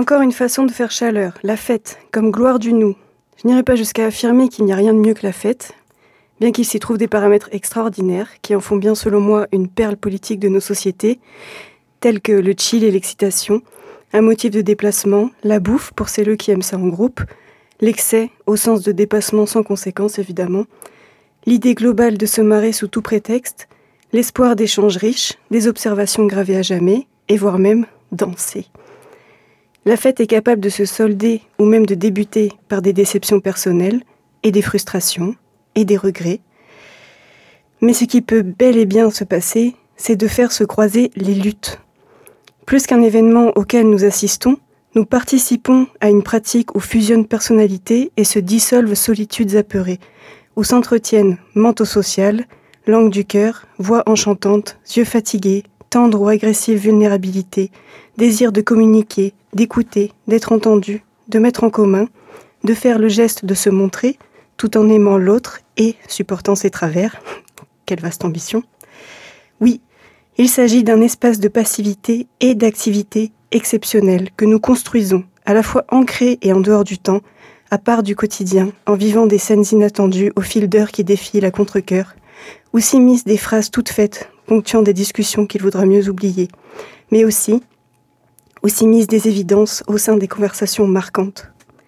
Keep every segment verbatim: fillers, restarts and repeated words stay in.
Encore une façon de faire chaleur, la fête, comme gloire du nous. Je n'irai pas jusqu'à affirmer qu'il n'y a rien de mieux que la fête, bien qu'il s'y trouve des paramètres extraordinaires qui en font bien selon moi une perle politique de nos sociétés, tels que le chill et l'excitation, un motif de déplacement, la bouffe pour celles qui aiment ça en groupe, l'excès au sens de dépassement sans conséquence évidemment, l'idée globale de se marrer sous tout prétexte, l'espoir d'échanges riches, des observations gravées à jamais, et voire même danser. La fête est capable de se solder ou même de débuter par des déceptions personnelles et des frustrations et des regrets. Mais ce qui peut bel et bien se passer, c'est de faire se croiser les luttes. Plus qu'un événement auquel nous assistons, nous participons à une pratique où fusionnent personnalités et se dissolvent solitudes apeurées, où s'entretiennent manteau social, langue du cœur, voix enchantante, yeux fatigués, tendre ou agressive vulnérabilité, désir de communiquer, d'écouter, d'être entendu, de mettre en commun, de faire le geste de se montrer, tout en aimant l'autre et supportant ses travers. Quelle vaste ambition. Oui, il s'agit d'un espace de passivité et d'activité exceptionnelle que nous construisons, à la fois ancré et en dehors du temps, à part du quotidien, en vivant des scènes inattendues au fil d'heures qui défilent à contre-cœur, où s'immiscent des phrases toutes faites, ponctuant des discussions qu'il vaudra mieux oublier, mais aussi où s'immiscent des évidences au sein des conversations marquantes.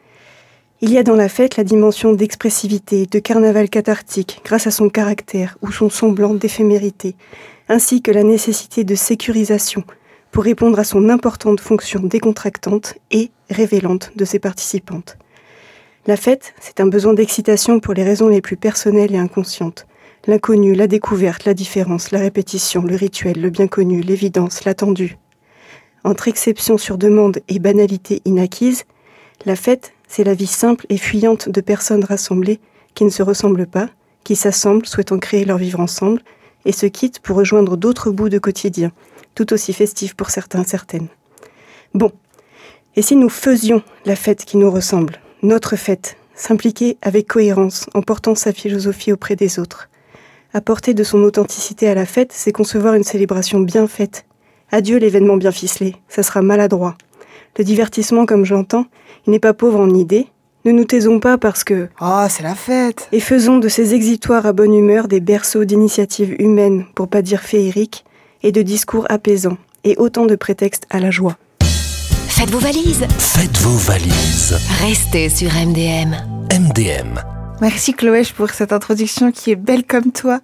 Il y a dans la fête la dimension d'expressivité, de carnaval cathartique, grâce à son caractère ou son semblant d'éphémérité, ainsi que la nécessité de sécurisation pour répondre à son importante fonction décontractante et révélante de ses participantes. La fête, c'est un besoin d'excitation pour les raisons les plus personnelles et inconscientes. L'inconnu, la découverte, la différence, la répétition, le rituel, le bien connu, l'évidence, l'attendu. Entre exception sur demande et banalité inacquise, la fête, c'est la vie simple et fuyante de personnes rassemblées qui ne se ressemblent pas, qui s'assemblent souhaitant créer leur vivre ensemble et se quittent pour rejoindre d'autres bouts de quotidien, tout aussi festifs pour certains, certaines. Bon, et si nous faisions la fête qui nous ressemble, notre fête, s'impliquer avec cohérence en portant sa philosophie auprès des autres. Apporter de son authenticité à la fête, c'est concevoir une célébration bien faite. Adieu l'événement bien ficelé, ça sera maladroit. Le divertissement, comme je l'entends, il n'est pas pauvre en idées. Ne nous taisons pas parce que... Oh, c'est la fête! Et faisons de ces exutoires à bonne humeur des berceaux d'initiatives humaines, pour pas dire féeriques, et de discours apaisants, et autant de prétextes à la joie. Faites vos valises. Faites vos valises. Restez sur M D M. M D M. Merci Chloé pour cette introduction qui est belle comme toi.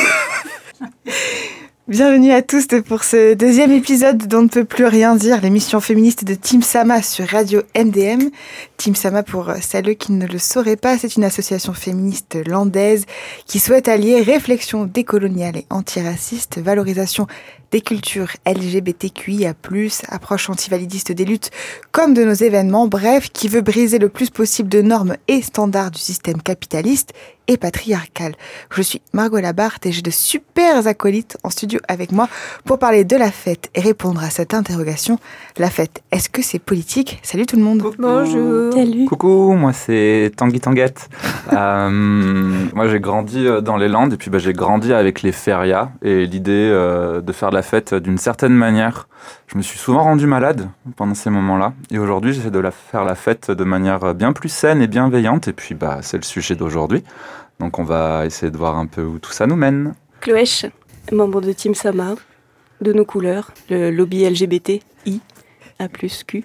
Bienvenue à tous pour ce deuxième épisode d'On ne peut plus rien dire, l'émission féministe de Team Sama sur Radio M D M. Team Sama, pour celles qui ne le sauraient pas, c'est une association féministe landaise qui souhaite allier réflexion décoloniale et antiraciste, valorisation des cultures L G B T Q I A plus, approche antivalidiste des luttes comme de nos événements, bref, qui veut briser le plus possible de normes et standards du système capitaliste et patriarcal. Je suis Margot Labarthe et j'ai de super acolytes en studio avec moi pour parler de la fête et répondre à cette interrogation. La fête, est-ce que c'est politique ? Salut tout le monde. Coucou. Bonjour. Salut. Coucou, moi c'est Tanguy Tanguette. euh, moi j'ai grandi dans les Landes et puis bah, j'ai grandi avec les férias et l'idée euh, de faire de la fête d'une certaine manière. Je me suis souvent rendu malade pendant ces moments-là et aujourd'hui j'essaie de la faire la fête de manière bien plus saine et bienveillante et puis bah, c'est le sujet d'aujourd'hui. Donc on va essayer de voir un peu où tout ça nous mène. Chloèche, membre de Team Sama, de nos couleurs, le lobby L G B T I A plus Q.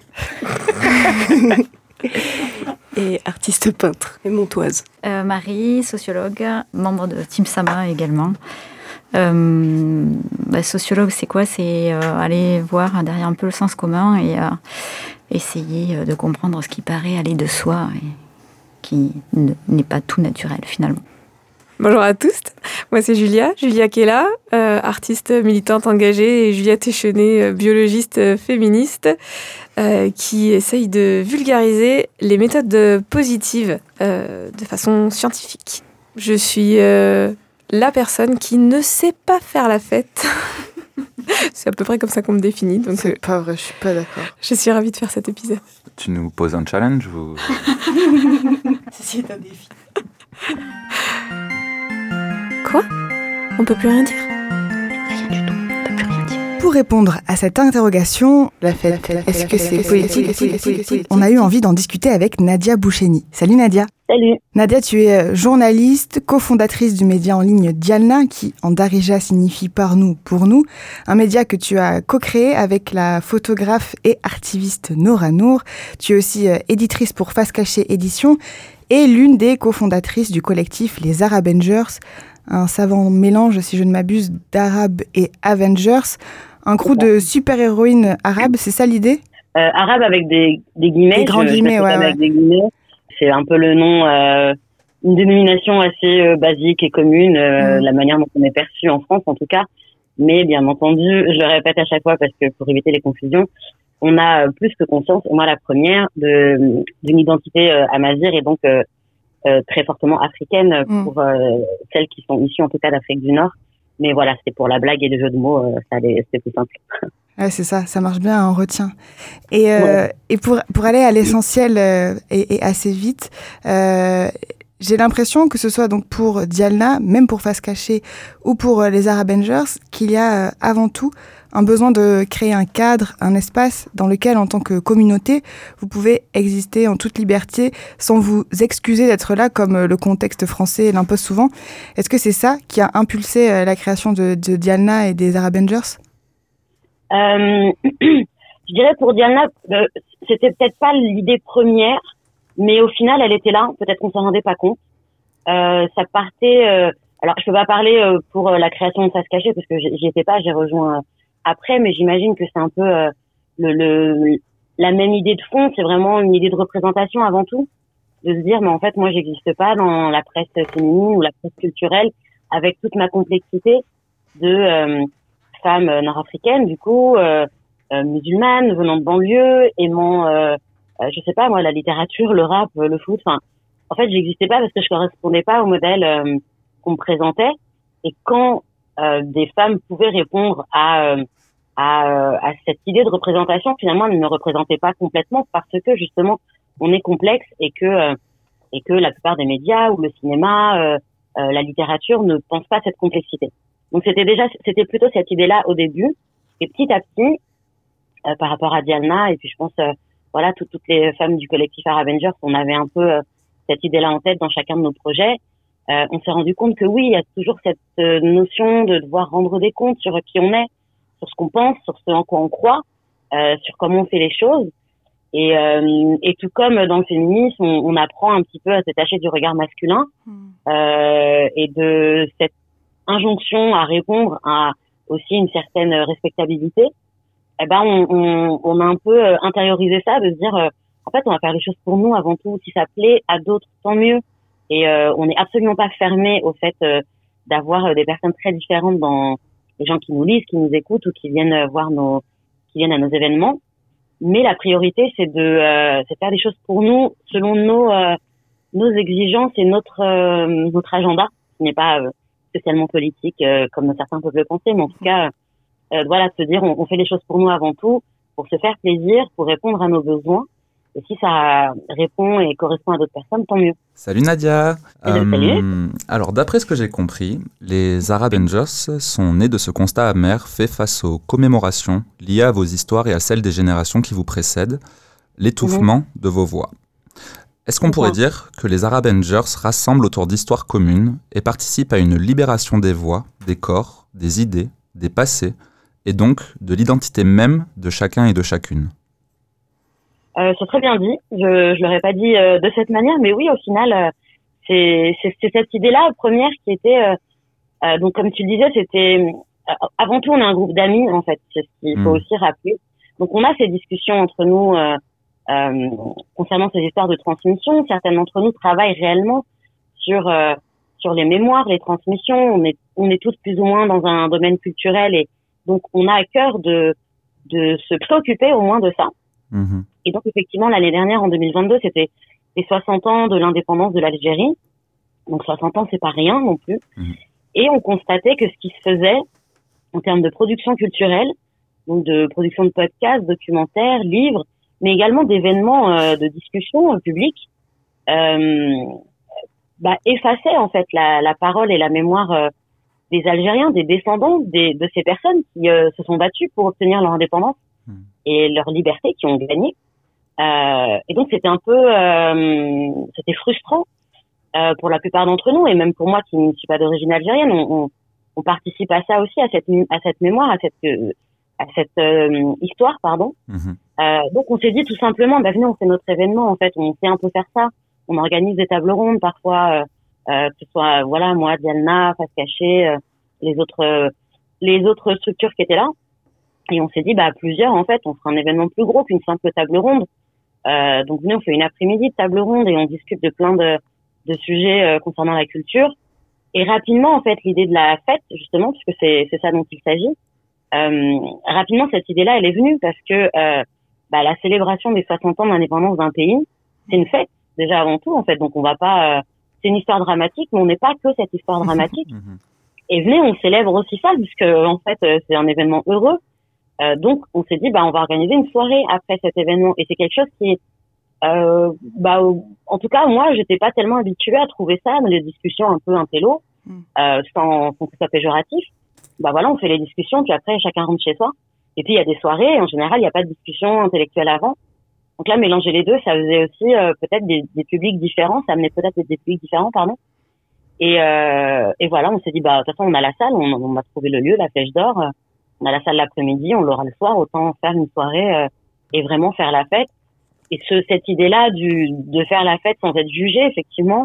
Et artiste peintre et montoise. Euh, Marie, sociologue, membre de Team Sama également. Euh, bah, sociologue, c'est quoi ? C'est euh, aller voir derrière un peu le sens commun et euh, essayer de comprendre ce qui paraît aller de soi et qui ne, n'est pas tout naturel finalement. Bonjour à tous, moi c'est Julia, Julia Kella, euh, artiste militante engagée, et Julia Téchenet, euh, biologiste euh, féministe, euh, qui essaye de vulgariser les méthodes positives euh, de façon scientifique. Je suis euh, la personne qui ne sait pas faire la fête. C'est à peu près comme ça qu'on me définit. Donc c'est euh, pas vrai, je suis pas d'accord. Je suis ravie de faire cet épisode. Tu nous poses un challenge ou... Ceci est un défi. Quoi ? On peut plus rien dire ? Rien du tout, on peut plus rien dire. Pour répondre à cette interrogation, la fête, est-ce que c'est politique ? On a eu envie d'en discuter avec Nadia Boucheni. Salut Nadia. Salut. Nadia, tu es journaliste, cofondatrice du média en ligne Dialna, qui en darija signifie par nous, pour nous, un média que tu as co-créé avec la photographe et artiviste Nora Nour. Tu es aussi éditrice pour Face Cachée Édition et l'une des cofondatrices du collectif Les Arabengers, un savant mélange, si je ne m'abuse, d'Arabes et Avengers. Un crew de super-héroïnes arabes, c'est ça l'idée ? euh, Arabe avec des, des guillemets. Des grands je, guillemets, je ouais, avec ouais. Des guillemets. C'est un peu le nom, euh, une dénomination assez euh, basique et commune, euh, mmh. la manière dont on est perçu en France en tout cas. Mais bien entendu, je le répète à chaque fois parce que pour éviter les confusions, on a plus que conscience, moi la première, de, d'une identité euh, amazigh et donc euh, euh, très fortement africaine mmh. pour euh, celles qui sont issues en tout cas d'Afrique du Nord. Mais voilà, c'était pour la blague et le jeu de mots, euh, ça allait, c'était plus simple. Ouais, c'est ça, ça marche bien, on retient. Et, euh, ouais. et pour, pour aller à l'essentiel euh, et, et assez vite, euh, j'ai l'impression que ce soit donc pour Dialna, même pour Face Cachée ou pour euh, les Arabengers, qu'il y a euh, avant tout un besoin de créer un cadre, un espace dans lequel, en tant que communauté, vous pouvez exister en toute liberté sans vous excuser d'être là, comme le contexte français l'impose souvent. Est-ce que c'est ça qui a impulsé la création de, de Dialna et des Arabengers ? euh, Je dirais pour Dialna, euh, c'était peut-être pas l'idée première, mais au final, elle était là. Peut-être qu'on s'en rendait pas compte. Euh, ça partait... Euh, alors, je peux pas parler euh, pour euh, la création de Face Cachée parce que j'y étais pas, j'ai rejoint... Euh, après, mais j'imagine que c'est un peu euh, le, le la même idée de fond, c'est vraiment une idée de représentation avant tout, de se dire mais en fait moi j'existe pas dans la presse féminine ou la presse culturelle avec toute ma complexité de euh, femme nord-africaine du coup euh, euh, musulmane venant de banlieue aimant euh, euh, je sais pas moi la littérature, le rap, le foot, enfin en fait j'existais pas parce que je correspondais pas au modèle euh, qu'on me présentait et quand Euh, des femmes pouvaient répondre à, euh, à, euh, à cette idée de représentation. Finalement, elles ne me représentaient pas complètement parce que justement, on est complexe et que euh, et que la plupart des médias ou le cinéma, euh, euh, la littérature ne pensent pas cette complexité. Donc c'était déjà, c'était plutôt cette idée-là au début. Et petit à petit, euh, par rapport à Dialna et puis je pense, euh, voilà, tout, toutes les femmes du collectif Arabengers, on avait un peu euh, cette idée-là en tête dans chacun de nos projets. Euh, on s'est rendu compte que oui, il y a toujours cette euh, notion de devoir rendre des comptes sur qui on est, sur ce qu'on pense, sur ce en quoi on croit, euh, sur comment on fait les choses. Et, euh, et tout comme dans le féminisme, on, on apprend un petit peu à se détacher du regard masculin euh, et de cette injonction à répondre à aussi une certaine respectabilité. Eh ben, on, on, on a un peu intériorisé ça, de se dire, euh, en fait, on va faire les choses pour nous avant tout. Si ça plaît à d'autres, tant mieux. Et euh, on n'est absolument pas fermé au fait euh, d'avoir euh, des personnes très différentes dans les gens qui nous lisent, qui nous écoutent ou qui viennent euh, voir nos, qui viennent à nos événements. Mais la priorité, c'est de, euh, c'est de faire des choses pour nous selon nos, euh, nos exigences et notre, euh, notre agenda. Ce n'est pas euh, spécialement politique euh, comme certains peuvent le penser, mais en tout cas, euh, voilà, se dire on, on fait les choses pour nous avant tout, pour se faire plaisir, pour répondre à nos besoins. Et si ça répond et correspond à d'autres personnes, tant mieux. Salut Nadia. Euh, Salut. Alors d'après ce que j'ai compris, les Arabengers sont nés de ce constat amer fait face aux commémorations liées à vos histoires et à celles des générations qui vous précèdent, l'étouffement mmh. de vos voix. Est-ce qu'on pourrait dire que les Arabengers rassemblent autour d'histoires communes et participent à une libération des voix, des corps, des idées, des passés, et donc de l'identité même de chacun et de chacune ? Euh, c'est très bien dit. Je je l'aurais pas dit euh, de cette manière, mais oui, au final, euh, c'est, c'est c'est cette idée-là première qui était euh, euh, donc comme tu le disais, c'était euh, avant tout on est un groupe d'amis en fait. C'est ce qu'il faut mmh. aussi rappeler. Donc on a ces discussions entre nous euh, euh, concernant ces histoires de transmission. Certains d'entre nous travaillent réellement sur euh, sur les mémoires, les transmissions. On est on est tous plus ou moins dans un domaine culturel et donc on a à cœur de de se préoccuper au moins de ça. Mmh. Et donc effectivement l'année dernière en deux mille vingt-deux c'était les soixante ans de l'indépendance de l'Algérie, donc soixante ans c'est pas rien non plus, mmh. et on constatait que ce qui se faisait en termes de production culturelle, donc de production de podcasts, documentaires, livres, mais également d'événements euh, de discussion euh, publique, euh, bah, effaçait en fait la, la parole et la mémoire euh, des Algériens, des descendants des, de ces personnes qui euh, se sont battues pour obtenir leur indépendance mmh. et leur liberté, qui ont gagné. Euh, et donc c'était un peu, euh, c'était frustrant euh, pour la plupart d'entre nous, et même pour moi qui ne suis pas d'origine algérienne, on, on, on participe à ça aussi, à cette, à cette mémoire, à cette, à cette euh, histoire, pardon. Mmh. Euh, donc on s'est dit tout simplement, bah venez, on fait notre événement, en fait, on sait un peu faire ça. On organise des tables rondes parfois, euh, euh, que ce soit voilà moi, Diana, Face Cachée, euh, les autres, euh, les autres structures qui étaient là. Et on s'est dit, bah à plusieurs, en fait, on fera un événement plus gros qu'une simple table ronde. Euh, donc venez, on fait une après-midi de table ronde et on discute de plein de, de sujets euh, concernant la culture. Et rapidement, en fait, l'idée de la fête, justement, puisque c'est, c'est ça dont il s'agit, euh, rapidement, cette idée-là, elle est venue parce que euh, bah, la célébration des soixante ans d'indépendance d'un pays, c'est une fête, déjà avant tout, en fait. Donc, on va pas... Euh, c'est une histoire dramatique, mais on n'est pas que cette histoire dramatique. Et venez, on célèbre aussi ça, puisque, en fait, euh, c'est un événement heureux. Euh, donc, on s'est dit, bah, on va organiser une soirée après cet événement. Et c'est quelque chose qui est... Euh, bah, en tout cas, moi, j'étais pas tellement habituée à trouver ça dans les discussions un peu intello, euh, sans, sans que ça soit péjoratif. Bah voilà, on fait les discussions, puis après, chacun rentre chez soi. Et puis, il y a des soirées, et en général, il n'y a pas de discussion intellectuelle avant. Donc là, mélanger les deux, ça faisait aussi euh, peut-être des, des publics différents, ça amenait peut-être des publics différents, pardon. Et, euh, et voilà, on s'est dit, bah de toute façon, on a la salle, on, on a trouvé le lieu, la Flèche d'Or, euh, on a la salle l'après-midi, on l'aura le soir, autant faire une soirée euh, et vraiment faire la fête. Et ce, cette idée-là du, de faire la fête sans être jugé, effectivement,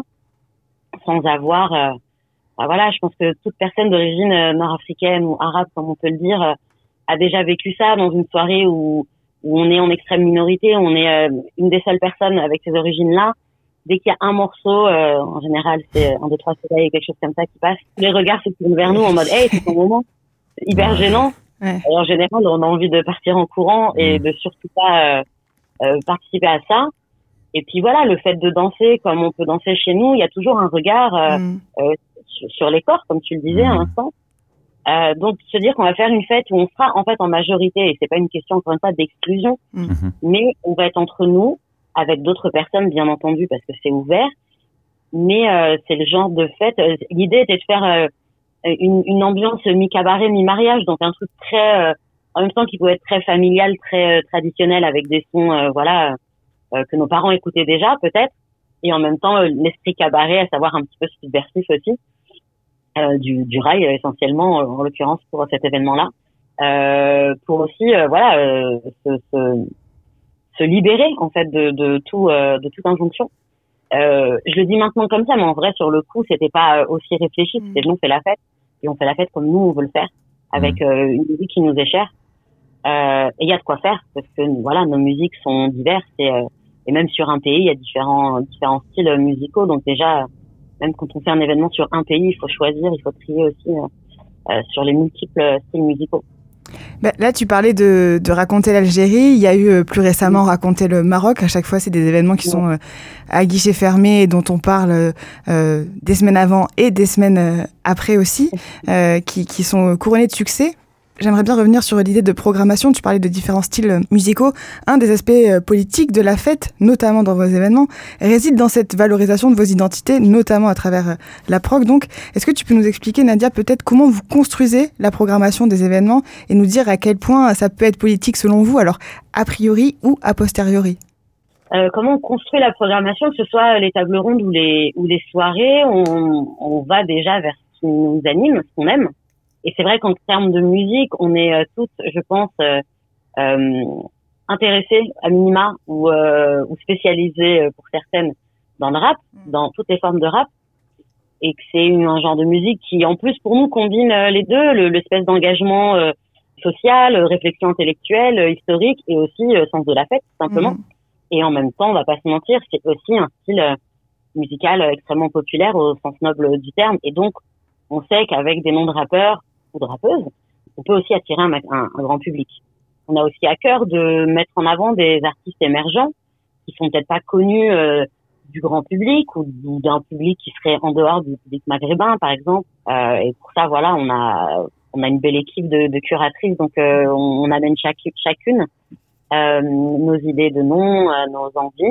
sans avoir... Euh, bah voilà, je pense que toute personne d'origine euh, nord-africaine ou arabe, comme on peut le dire, euh, a déjà vécu ça dans une soirée où, où on est en extrême minorité, on est euh, une des seules personnes avec ces origines-là. Dès qu'il y a un morceau, euh, en général, c'est un, deux, trois soleils, quelque chose comme ça qui passe, les regards se tournent vers nous en mode « Hey, c'est ton moment !» C'est hyper gênant. Ouais. Et en général, on a envie de partir en courant et de surtout pas... Euh, Euh, participer à ça. Et puis voilà, le fait de danser comme on peut danser chez nous, il y a toujours un regard euh, mmh. euh, sur, sur les corps, comme tu le disais mmh. à l'instant. Euh, donc se dire qu'on va faire une fête où on sera en fait en majorité, et c'est pas une question encore une fois d'exclusion, mmh. mais on va être entre nous avec d'autres personnes bien entendu parce que c'est ouvert. Mais euh, c'est le genre de fête. Euh, l'idée était de faire euh, une, une ambiance mi-cabaret, mi-mariage, donc un truc très euh, en même temps qui pouvait être très familial, très euh, traditionnel, avec des sons euh, voilà euh, que nos parents écoutaient déjà peut-être, et en même temps euh, l'esprit cabaret, à savoir un petit peu subversif aussi, euh, du, du rail euh, essentiellement, euh, en l'occurrence pour cet événement-là, euh, pour aussi euh, voilà euh, se, se, se libérer en fait de, de tout euh, de toute injonction. Euh, je le dis maintenant comme ça, mais en vrai sur le coup c'était pas aussi réfléchi, c'était nous on fait la fête et on fait la fête comme nous on veut le faire, avec euh, une musique qui nous est chère. Euh, et il y a de quoi faire parce que voilà, nos musiques sont diverses et, euh, et même sur un pays il y a différents différents styles musicaux, donc déjà même quand on fait un événement sur un pays il faut choisir, il faut trier aussi euh, euh, sur les multiples styles musicaux. Bah, là tu parlais de, de raconter l'Algérie, il y a eu euh, plus récemment mmh. raconter le Maroc, à chaque fois c'est des événements qui mmh. sont euh, à guichet fermé et dont on parle euh, des semaines avant et des semaines euh, après aussi, euh, qui, qui sont couronnés de succès. J'aimerais bien revenir sur l'idée de programmation. Tu parlais de différents styles musicaux. Un des aspects politiques de la fête, notamment dans vos événements, réside dans cette valorisation de vos identités, notamment à travers la prog. Donc, est-ce que tu peux nous expliquer, Nadia, peut-être comment vous construisez la programmation des événements et nous dire à quel point ça peut être politique selon vous, alors a priori ou a posteriori? Euh, comment on construit la programmation, que ce soit les tables rondes ou les, ou les soirées, on, on va déjà vers ce qui nous anime, ce qu'on aime. Et c'est vrai qu'en termes de musique, on est euh, toutes, je pense, euh, euh, intéressées à minima ou, euh, ou spécialisées euh, pour certaines dans le rap, dans toutes les formes de rap, et que c'est une, un genre de musique qui, en plus, pour nous, combine euh, les deux, le, l'espèce d'engagement euh, social, euh, réflexion intellectuelle, euh, historique, et aussi euh, sens de la fête, tout simplement. Mmh. Et en même temps, on va pas se mentir, c'est aussi un style euh, musical euh, extrêmement populaire au sens noble du terme, et donc on sait qu'avec des noms de rappeurs ou de rappeuses, on peut aussi attirer un, un, un grand public. On a aussi à cœur de mettre en avant des artistes émergents qui sont peut-être pas connus euh, du grand public ou, ou d'un public qui serait en dehors du public maghrébin, par exemple. Euh, et pour ça, voilà, on a on a une belle équipe de, de curatrices, donc euh, on, on amène chaque, chacune euh, nos idées de noms, euh, nos envies.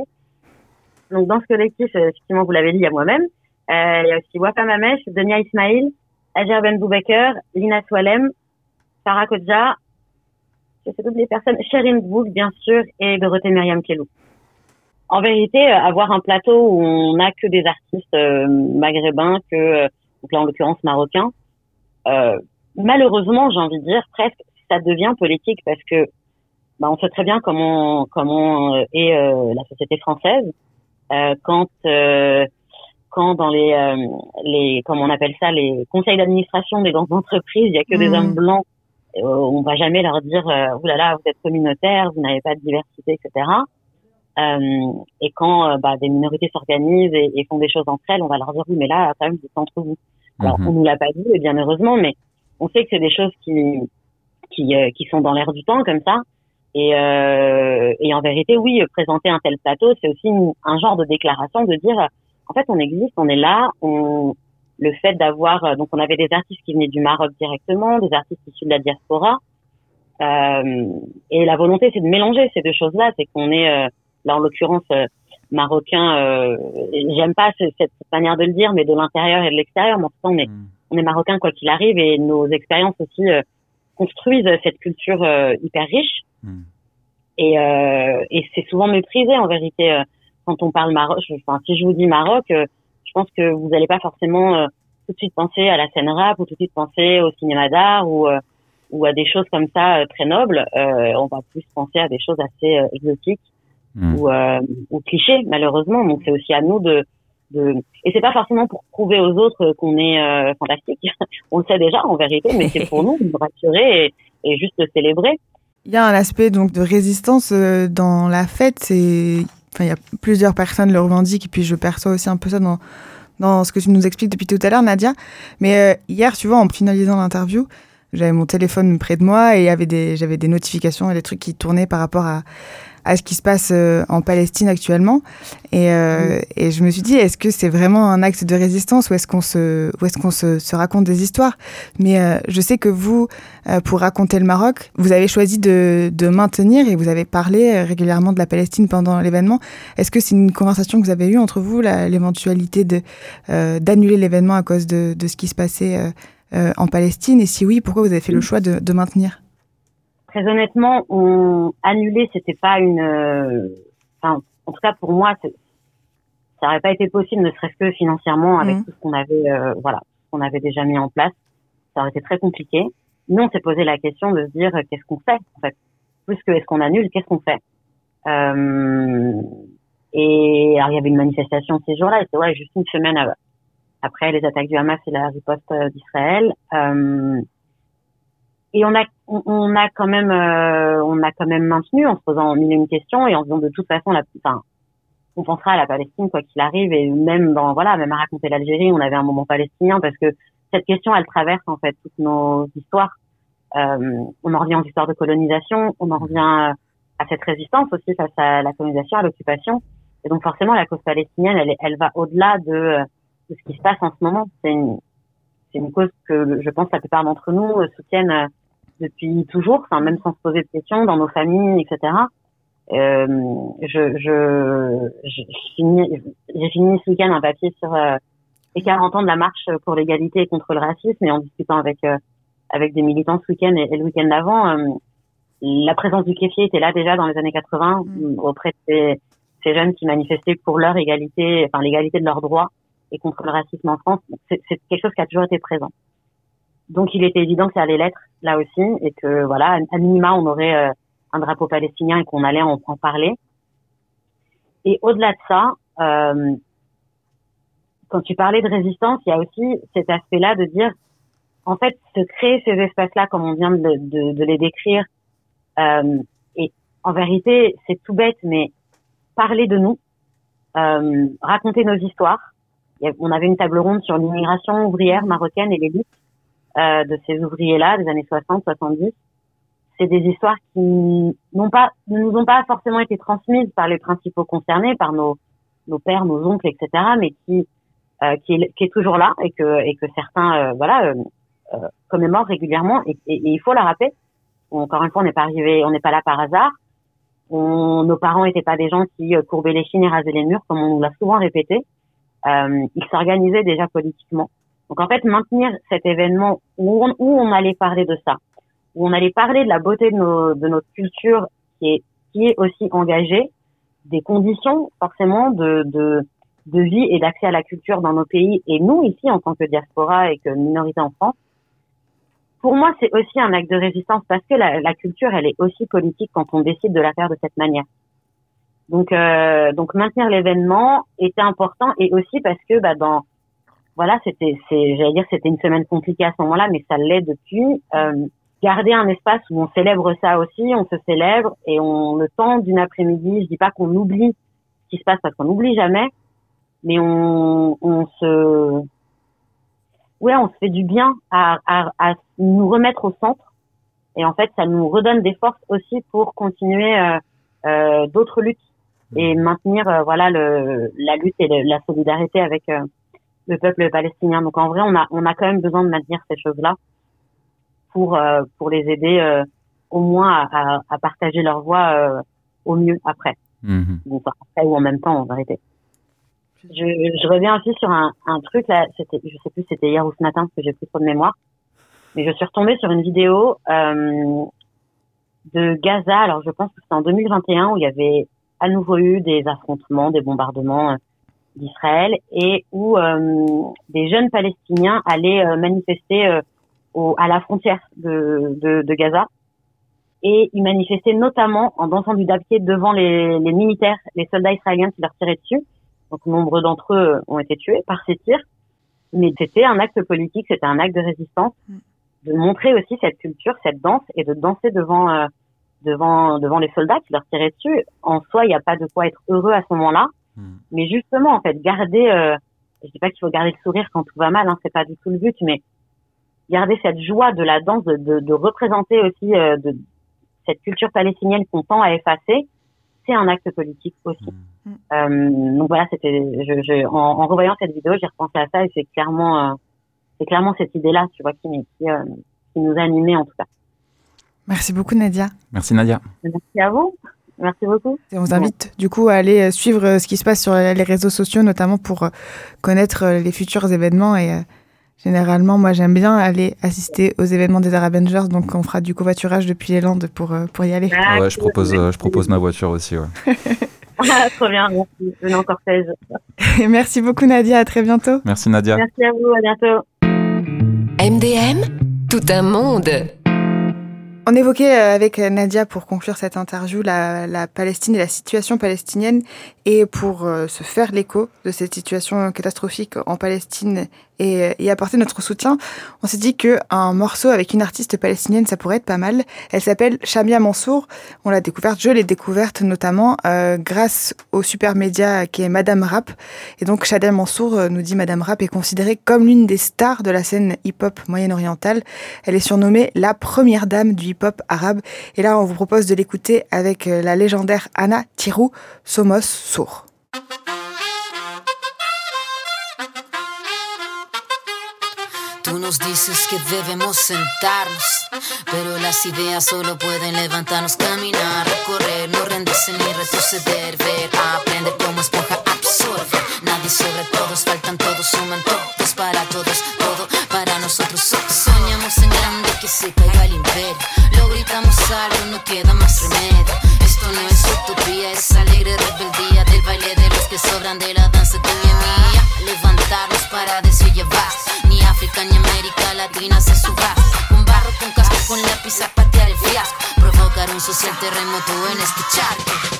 Donc dans ce collectif, effectivement, vous l'avez dit, il y a moi-même. Euh, il y a aussi Wafa Mamesh, Denia Ismail, Hajer Ben Boubaker, Lina Swalem, Farah Kodja, j'essaie d'oublier personne, Sherin Bouk, bien sûr, et Dorothée Myriam Kellou. En vérité, euh, avoir un plateau où on n'a que des artistes euh, maghrébins, que, euh, donc là en l'occurrence marocains, euh, malheureusement, j'ai envie de dire, presque, ça devient politique parce que bah, on sait très bien comment comment euh, est euh, la société française euh, quand euh, quand dans les euh, les comment on appelle ça les conseils d'administration des grandes entreprises, il y a que mmh. des hommes blancs. Euh, on va jamais leur dire euh, oh là là, vous êtes communautaire, vous n'avez pas de diversité, et cetera. Euh, et quand euh, bah, des minorités s'organisent et, et font des choses entre elles, on va leur dire oui, mais là, quand même, vous êtes entre vous. Alors, mmh. on nous l'a pas dit, et bien heureusement, mais on sait que c'est des choses qui qui euh, qui sont dans l'air du temps comme ça. Et euh, et en vérité, oui, présenter un tel plateau, c'est aussi une, un genre de déclaration de dire en fait, on existe, on est là. On le fait d'avoir donc on avait des artistes qui venaient du Maroc directement, des artistes issus de la diaspora. Euh, et la volonté, c'est de mélanger ces deux choses-là, c'est qu'on est euh, là en l'occurrence euh, marocain, euh, j'aime pas ce, cette manière de le dire, mais de l'intérieur et de l'extérieur, mais en tout cas on est, mmh. on est marocain quoi qu'il arrive, et nos expériences aussi euh, construisent cette culture euh, hyper riche, mmh. et, euh, et c'est souvent méprisé en vérité euh, quand on parle Maroc. Enfin, si je vous dis Maroc, euh, je pense que vous n'allez pas forcément euh, tout de suite penser à la scène rap ou tout de suite penser au cinéma d'art ou euh, ou à des choses comme ça euh, très nobles. Euh, on va plus penser à des choses assez euh, exotiques mmh. ou, euh, ou clichés, malheureusement. Donc c'est aussi à nous de, de... Et c'est pas forcément pour prouver aux autres qu'on est euh, fantastique. On le sait déjà en vérité, mais c'est pour nous de nous rassurer et, et juste de célébrer. Il y a un aspect donc de résistance euh, dans la fête. C'est... Enfin, il y a plusieurs personnes le revendiquent, et puis je perçois aussi un peu ça dans, dans ce que tu nous expliques depuis tout à l'heure, Nadia. Mais euh, hier, tu vois, en finalisant l'interview, j'avais mon téléphone près de moi et il y avait des, j'avais des notifications et des trucs qui tournaient par rapport à, à ce qui se passe euh, en Palestine actuellement. Et, euh, mmh. et je me suis dit, est-ce que c'est vraiment un acte de résistance ou est-ce qu'on se, ou est-ce qu'on se, se raconte des histoires ? Mais euh, je sais que vous, euh, pour raconter le Maroc, vous avez choisi de, de maintenir et vous avez parlé régulièrement de la Palestine pendant l'événement. Est-ce que c'est une conversation que vous avez eue entre vous, la, l'éventualité de, euh, d'annuler l'événement à cause de, de ce qui se passait euh, Euh, en Palestine, et si oui, pourquoi vous avez fait le choix de, de maintenir ? Très honnêtement, on annuler, c'était pas une. Euh... Enfin, en tout cas pour moi, c'est... ça n'aurait pas été possible, ne serait-ce que financièrement, avec mmh. tout ce qu'on avait, euh, voilà, ce qu'on avait déjà mis en place. Ça aurait été très compliqué. Nous, on s'est posé la question de se dire euh, qu'est-ce qu'on fait, en fait, plus que est-ce qu'on annule, qu'est-ce qu'on fait. Euh... Et alors, il y avait une manifestation ces jours-là, et c'est ouais, juste une semaine avant. Après les attaques du Hamas et la riposte d'Israël, euh, et on a on, on a quand même euh, on a quand même maintenu en se posant mille et une questions et en disant de toute façon la enfin on pensera à la Palestine quoi qu'il arrive, et même dans voilà même à raconter l'Algérie on avait un moment palestinien parce que cette question elle traverse en fait toutes nos histoires. Euh, on en revient aux histoires de colonisation, on en revient à cette résistance aussi face à la colonisation, à l'occupation, et donc forcément la cause palestinienne elle elle va au-delà de de ce qui se passe en ce moment. C'est une, c'est une cause que je pense la plupart d'entre nous soutiennent depuis toujours, enfin, même sans se poser de questions, dans nos familles, et cetera. Euh, je, je, je, finis, j'ai fini ce week-end un papier sur euh, les quarante ans de la marche pour l'égalité et contre le racisme, et en discutant avec, euh, avec des militants ce week-end et, et le week-end d'avant, euh, la présence du kéfier était là déjà dans les années quatre-vingts, mmh. auprès de ces, ces jeunes qui manifestaient pour leur égalité, enfin l'égalité de leurs droits, et contre le racisme en France. C'est, c'est quelque chose qui a toujours été présent. Donc il était évident que ça allait l'être là aussi, et que voilà, à minima on aurait euh, un drapeau palestinien et qu'on allait en, en parler. Et au-delà de ça, euh, quand tu parlais de résistance, il y a aussi cet aspect-là de dire, en fait, se créer ces espaces-là comme on vient de, de, de les décrire, euh, et en vérité c'est tout bête, mais parler de nous, euh, raconter nos histoires. On avait une table ronde sur l'immigration ouvrière marocaine et les luttes euh, de ces ouvriers-là des années soixante soixante-dix. C'est des histoires qui n'ont pas, ne nous ont pas forcément été transmises par les principaux concernés, par nos, nos pères, nos oncles, et cetera, mais qui, euh, qui, est, qui est toujours là et que, et que certains, euh, voilà, euh, euh, commémorent régulièrement. Et, et, et il faut la rappeler. Encore une fois, on n'est pas arrivé, on n'est pas là par hasard. On, nos parents n'étaient pas des gens qui courbaient les chines et rasaient les murs, comme on nous l'a souvent répété. Euh, ils s'organisaient déjà politiquement. Donc en fait, maintenir cet événement où on, où on allait parler de ça, où on allait parler de la beauté de, nos, de notre culture qui est, qui est aussi engagée, des conditions forcément de, de, de vie et d'accès à la culture dans nos pays, et nous ici en tant que diaspora et que minorité en France, pour moi c'est aussi un acte de résistance parce que la, la culture elle est aussi politique quand on décide de la faire de cette manière. Donc, euh, donc maintenir l'événement était important, et aussi parce que bah dans voilà c'était c'est j'allais dire c'était une semaine compliquée à ce moment-là, mais ça l'est depuis. Euh, garder un espace où on célèbre ça aussi, on se célèbre et on le temps d'une après-midi. Je dis pas qu'on oublie ce qui se passe parce qu'on n'oublie jamais, mais on on se ouais on se fait du bien à, à à nous remettre au centre, et en fait ça nous redonne des forces aussi pour continuer euh, euh, d'autres luttes et maintenir euh, voilà le la lutte et le, la solidarité avec euh, le peuple palestinien. Donc en vrai on a on a quand même besoin de maintenir ces choses-là pour euh, pour les aider euh, au moins à, à, à partager leur voix euh, au mieux après. Mmh. Donc après ou en même temps en vérité. Je, je reviens aussi sur un, un truc là, c'était je sais plus c'était hier ou ce matin parce que j'ai plus trop de mémoire, mais je suis retombée sur une vidéo euh, de Gaza. Alors je pense que c'était en deux mille vingt et un où il y avait à nouveau eu des affrontements, des bombardements euh, d'Israël, et où euh, des jeunes Palestiniens allaient euh, manifester euh, au, à la frontière de, de, de Gaza, et ils manifestaient notamment en dansant du dab-pied devant les, les militaires, les soldats israéliens qui leur tiraient dessus. Donc nombre d'entre eux ont été tués par ces tirs, mais c'était un acte politique, c'était un acte de résistance, de montrer aussi cette culture, cette danse, et de danser devant euh, devant devant les soldats qui leur tiraient dessus. En soi, il n'y a pas de quoi être heureux à ce moment-là, mmh. mais justement, en fait, garder, euh, je dis pas qu'il faut garder le sourire quand tout va mal, hein, c'est pas du tout le but, mais garder cette joie de la danse, de, de, de représenter aussi euh, de cette culture palestinienne qu'on tend à effacer, c'est un acte politique aussi. Mmh. Euh, donc voilà, c'était, je, je, en, en revoyant cette vidéo, j'ai repensé à ça, et c'est clairement, euh, c'est clairement cette idée-là, tu vois, qui, qui, euh, qui nous a animés en tout cas. Merci beaucoup Nadia. Merci Nadia. Merci à vous. Merci beaucoup. Et on vous invite du coup à aller suivre ce qui se passe sur les réseaux sociaux, notamment pour connaître les futurs événements. Et euh, généralement, moi j'aime bien aller assister aux événements des Arab Avengers, donc on fera du covoiturage depuis les Landes pour, pour y aller. Ah, ouais, je propose, euh, je propose ma voiture aussi. Ouais. Ah, trop bien, merci. Venez en cortège. Merci beaucoup Nadia, à très bientôt. Merci Nadia. Merci à vous, à bientôt. M D M, tout un monde. On évoquait avec Nadia, pour conclure cette interview, la, la Palestine et la situation palestinienne. Et pour euh, se faire l'écho de cette situation catastrophique en Palestine et, et apporter notre soutien, on s'est dit qu'un morceau avec une artiste palestinienne, ça pourrait être pas mal. Elle s'appelle Shamia Mansour. On l'a découverte, je l'ai découverte notamment euh, grâce au super média qui est Madame Rap. Et donc Shamia Mansour, euh, nous dit Madame Rap, est considérée comme l'une des stars de la scène hip-hop moyen-orientale. Elle est surnommée la première dame du hip-hop arabe. Et là, on vous propose de l'écouter avec la légendaire Anna Tirou, Somos Sour. Tú nos dices que debemos sentarnos, pero las ideas solo pueden levantarnos, caminar, recorrer, no rendirse ni retroceder, ver, aprender como esponja, absorber. Nadie sobre todos, faltan todos, suman todos para todos, todo para nosotros. Soñamos en grande que se caiga el imperio, lo gritamos algo, no queda más remedio. Esto no es utopía, es alegre rebeldía del baile de los que sobran de la danza tuya y mía. Levantarnos para decir ya basta, ni África ni América Latina se suba. Con barro, con casco, con lápiz a patear el fiasco, provocar un social terremoto en este charco.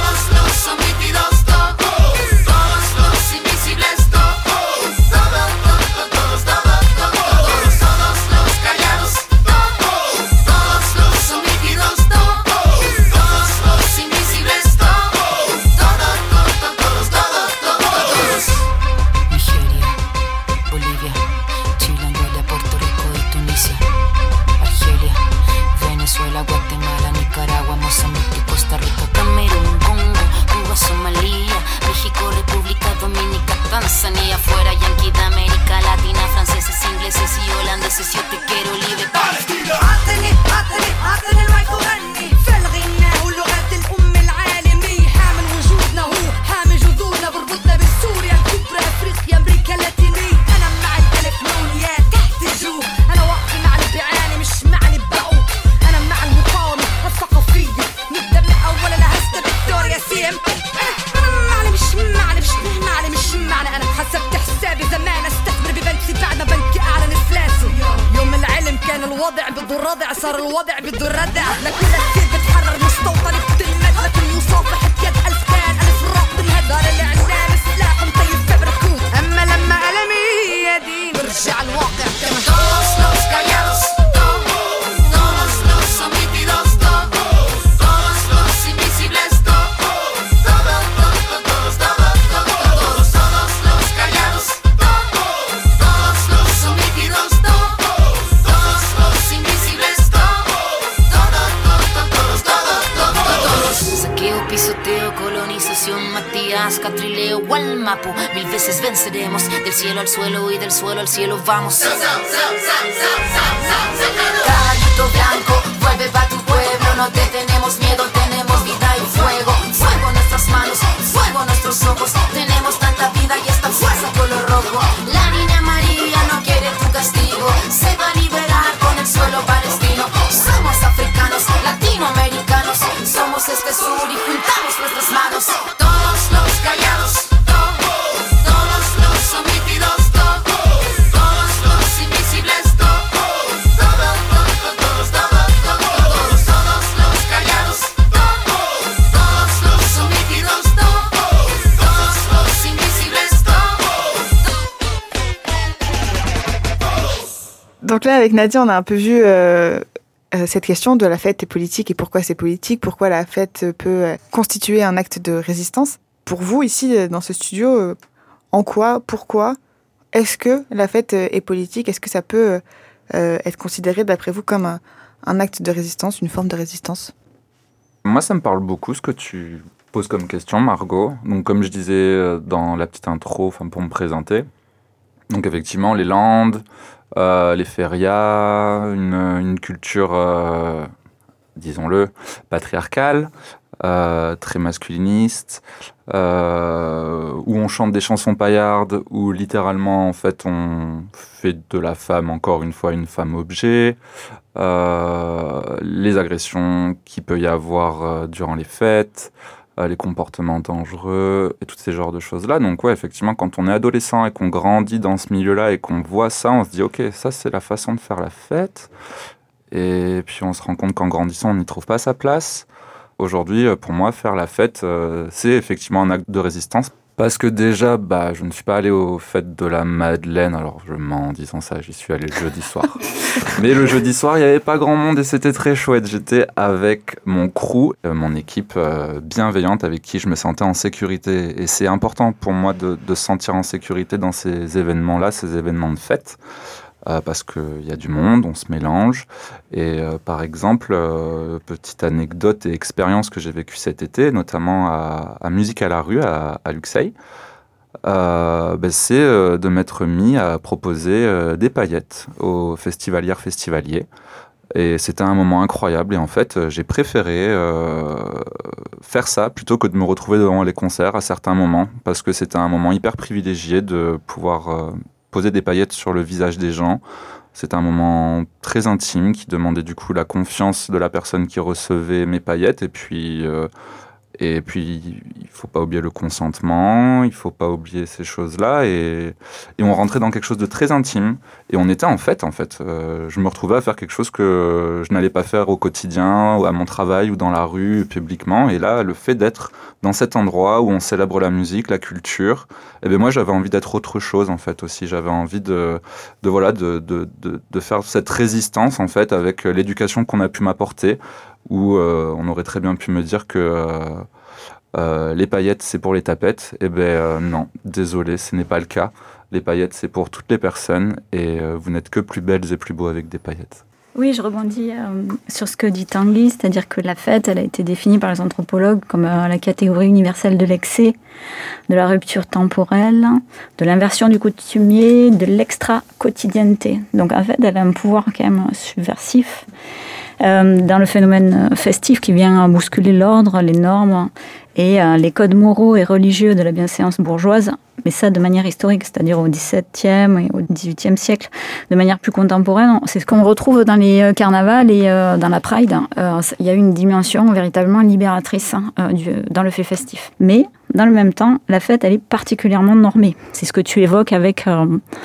Todos los invisibles, todos, todos los الوضع بده الرضع صار الوضع بده الردع لكل كثير بتحرر مستوطن بتلمد لكل يصافح بيد ألف كان ألف الرعب بالهدار اللي عنان سلاح مطيب في بركود أما لما ألمي يدين برجع الواقع كما todos los callados todos los omitidos todos los invisibles todos todos todos todos todos los callados todos los omitidos todos los invisibles todos todos todos todos todos saqueo, pisoteo, colonización, Matías, Catrileo, Gualmapu, mil veces venceremos del cielo al suelo y del suelo al cielo vamos. Caballito blanco, vuelve pa' tu pueblo, no te tenemos miedo, tenemos vida y fuego, fuego en nuestras manos, fuego en nuestros ojos, tenemos tanta vida y esta fuerza color rojo. La niña María no quiere tu castigo, se va a liberar con el suelo palestino. Somos africanos, latinoamericanos, somos este sur y juntamos nuestras manos. Todos los callados, todos los omitidos, todos los invisibles, todos, todos, todos, todos, todos, todos los callados, todos los omitidos, todos los invisibles, Donc là, avec Nadia, on a un peu vu euh, euh, cette question de la fête est politique et pourquoi c'est politique, pourquoi la fête peut euh, constituer un acte de résistance. Pour vous, ici, dans ce studio, euh, en quoi, pourquoi est-ce que la fête euh, est politique? Est-ce que ça peut euh, être considéré, d'après vous, comme un, un acte de résistance, une forme de résistance? Moi, ça me parle beaucoup ce que tu poses comme question, Margot. Donc, comme je disais dans la petite intro, enfin, pour me présenter, donc effectivement, les Landes, euh, les férias, une, une culture, euh, disons-le, patriarcale, euh, très masculiniste, euh, où on chante des chansons paillardes, où littéralement, en fait, on fait de la femme, encore une fois, une femme objet, euh, les agressions qu'il peut y avoir euh, durant les fêtes, les comportements dangereux et tous ces genres de choses-là. Donc ouais, effectivement, quand on est adolescent et qu'on grandit dans ce milieu-là et qu'on voit ça, on se dit « Ok, ça, c'est la façon de faire la fête ». Et puis, on se rend compte qu'en grandissant, on n'y trouve pas sa place. Aujourd'hui, pour moi, faire la fête, euh, c'est effectivement un acte de résistance. Parce que déjà, bah, je ne suis pas allé aux fêtes de la Madeleine. Alors, je mens en disant ça, j'y suis allé le jeudi soir. Mais le jeudi soir, il n'y avait pas grand monde et c'était très chouette. J'étais avec mon crew, euh, mon équipe euh, bienveillante avec qui je me sentais en sécurité. Et c'est important pour moi de, de se sentir en sécurité dans ces événements-là, ces événements de fête. Euh, parce qu'il y a du monde, on se mélange. Et euh, par exemple, euh, petite anecdote et expérience que j'ai vécue cet été, notamment à, à Musique à la rue, à, à Luxeuil, euh, ben c'est euh, de m'être mis à proposer euh, des paillettes aux festivalières, festivaliers. Et c'était un moment incroyable. Et en fait, j'ai préféré euh, faire ça plutôt que de me retrouver devant les concerts à certains moments, parce que c'était un moment hyper privilégié de pouvoir... Euh, poser des paillettes sur le visage des gens. C'est un moment très intime qui demandait du coup la confiance de la personne qui recevait mes paillettes. Et puis, euh, et puis il ne faut pas oublier le consentement, il ne faut pas oublier ces choses-là. Et, et on rentrait dans quelque chose de très intime. Et on était en fête, en fait. Euh, je me retrouvais à faire quelque chose que je n'allais pas faire au quotidien, ou à mon travail, ou dans la rue, publiquement. Et là, le fait d'être dans cet endroit où on célèbre la musique, la culture, eh bien moi, j'avais envie d'être autre chose, en fait, aussi. J'avais envie de, de, voilà, de, de, de, de faire cette résistance, en fait, avec l'éducation qu'on a pu m'apporter, où euh, on aurait très bien pu me dire que... Euh, Euh, les paillettes, c'est pour les tapettes. Eh bien, euh, non, désolé, ce n'est pas le cas. Les paillettes, c'est pour toutes les personnes et euh, vous n'êtes que plus belles et plus beaux avec des paillettes. Oui, je rebondis euh, sur ce que dit Tanguy, c'est-à-dire que la fête, elle a été définie par les anthropologues comme euh, la catégorie universelle de l'excès, de la rupture temporelle, de l'inversion du coutumier, de l'extra-quotidienneté. Donc en fait, elle a un pouvoir quand même subversif euh, dans le phénomène festif qui vient bousculer l'ordre, les normes et euh, les codes moraux et religieux de la bienséance bourgeoise, mais ça de manière historique, c'est-à-dire au dix-septième et au dix-huitième siècle, de manière plus contemporaine. C'est ce qu'on retrouve dans les carnavals et euh, dans la Pride. Euh, il y a une dimension véritablement libératrice hein, euh, du, dans le fait festif. Mais, dans le même temps, la fête, elle est particulièrement normée. C'est ce que tu évoques avec, euh,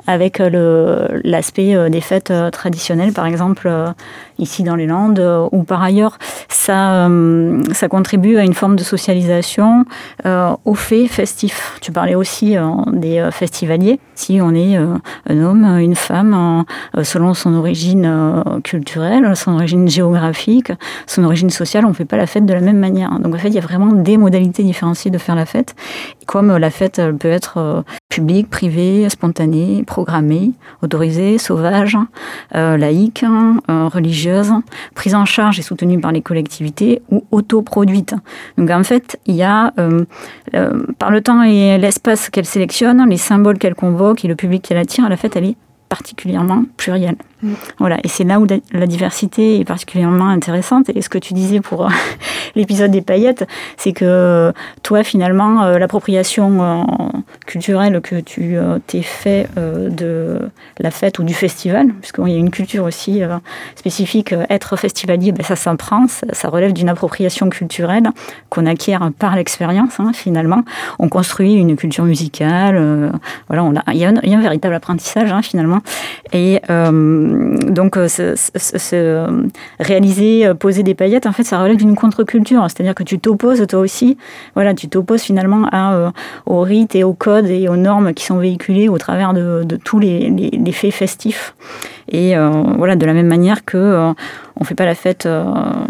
avec le, l'aspect des fêtes traditionnelles, par exemple, ici dans les Landes, ou par ailleurs, ça, ça contribue à une forme de socialisation euh, aux faits festifs. Tu parlais aussi euh, des festivaliers. Si on est euh, un homme, une femme, euh, selon son origine euh, culturelle, son origine géographique, son origine sociale, on ne fait pas la fête de la même manière. Donc en fait, il y a vraiment des modalités différenciées de faire la fête. Comme la fête elle peut être euh, publique, privée, spontanée, programmée, autorisée, sauvage, euh, laïque, euh, religieuse, prise en charge et soutenue par les collectivités ou autoproduite. Donc en fait, il y a, euh, euh, par le temps et l'espace qu'elle sélectionne, les symboles qu'elle convoque et le public qu'elle attire, la fête, elle est particulièrement plurielle. Mmh. Voilà, et c'est là où la diversité est particulièrement intéressante. Et ce que tu disais pour euh, l'épisode des paillettes, c'est que toi, finalement, euh, l'appropriation euh, culturelle que tu euh, t'es fait euh, de la fête ou du festival, puisqu'il y a une culture aussi euh, spécifique, euh, être festivalier, ben, ça s'apprend, ça, ça relève d'une appropriation culturelle qu'on acquiert par l'expérience, hein, finalement. On construit une culture musicale, euh, voilà, on a, il y a un, il y a un véritable apprentissage, hein, finalement. Et euh, donc, ce, ce, ce, réaliser, poser des paillettes, en fait, ça relève d'une contre-culture. C'est-à-dire que tu t'opposes, toi aussi, voilà, tu t'opposes finalement à, euh, aux rites et aux codes et aux normes qui sont véhiculés au travers de, de tous les, les, les faits festifs. Et euh, voilà, de la même manière que euh, on fait pas la fête, euh,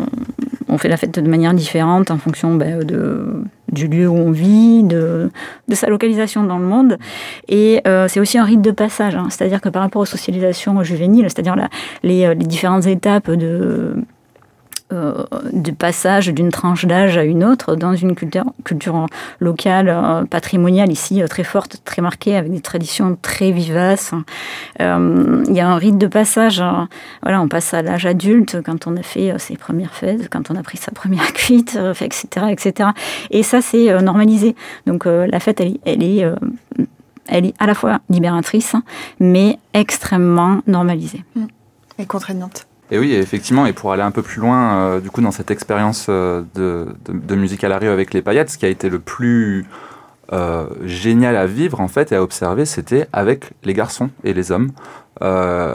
on fait la fête de manière différente en fonction ben, de du lieu où on vit, de, de sa localisation dans le monde. Et euh, c'est aussi un rite de passage, hein. C'est-à-dire que par rapport aux socialisations juvéniles, c'est-à-dire la, les, les différentes étapes de, euh, de passage d'une tranche d'âge à une autre, dans une culture, culture locale, euh, patrimoniale ici, euh, très forte, très marquée, avec des traditions très vivaces. Euh, il y a un rite de passage. Euh, voilà, on passe à l'âge adulte quand on a fait euh, ses premières fêtes, quand on a pris sa première cuite, euh, et cetera, et cetera. Et ça, c'est euh, normalisé. Donc euh, la fête, elle, elle est... Euh, elle est à la fois libératrice, mais extrêmement normalisée. Et contraignante. Et oui, effectivement, et pour aller un peu plus loin, euh, du coup, dans cette expérience euh, de, de, de musique à la rue avec les paillettes, ce qui a été le plus euh, génial à vivre, en fait, et à observer, c'était avec les garçons et les hommes, euh,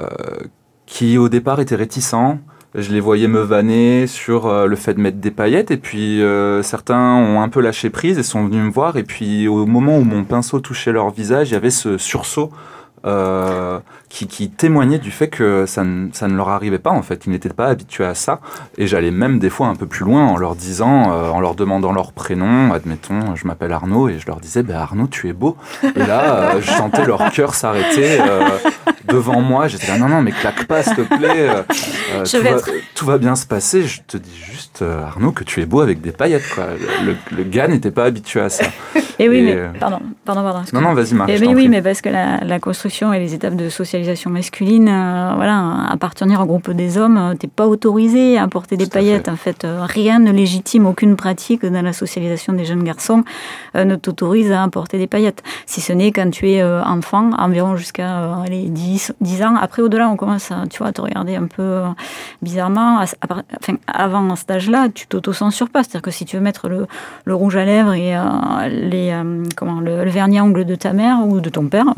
qui, au départ, étaient réticents. Je les voyais me vanner sur euh, le fait de mettre des paillettes, et puis euh, certains ont un peu lâché prise et sont venus me voir, et puis au moment où mon pinceau touchait leur visage, il y avait ce sursaut Euh, qui, qui témoignait du fait que ça ne, ça ne leur arrivait pas, en fait. Ils n'étaient pas habitués à ça. Et j'allais même des fois un peu plus loin en leur disant, euh, en leur demandant leur prénom. Admettons, je m'appelle Arnaud, et je leur disais, bah, Arnaud, tu es beau. Et là, euh, je sentais leur cœur s'arrêter euh, devant moi. J'étais là, non, non, mais claque pas, s'il te plaît. Euh, tout, va, être... tout va bien se passer. Je te dis juste, euh, Arnaud, que tu es beau avec des paillettes, quoi. Le, le, le gars n'était pas habitué à ça. Et oui, et, mais, pardon, pardon, pardon. Non, non, vas-y, Marc. Et mais oui, mais parce que la, la construction et les étapes de socialisation masculine, euh, voilà, appartenir au groupe des hommes, euh, t'es pas autorisé à porter des Tout paillettes. En fait, euh, rien ne légitime, aucune pratique dans la socialisation des jeunes garçons euh, ne t'autorise à porter des paillettes. Si ce n'est quand tu es euh, enfant, environ jusqu'à euh, allez, dix, dix ans. Après, au-delà, on commence à, tu vois, à te regarder un peu euh, bizarrement. À, à, enfin, avant cet âge-là, tu t'auto-censures pas. C'est-à-dire que si tu veux mettre le, le rouge à lèvres et euh, les, euh, comment, le, le vernis à ongles de ta mère ou de ton père,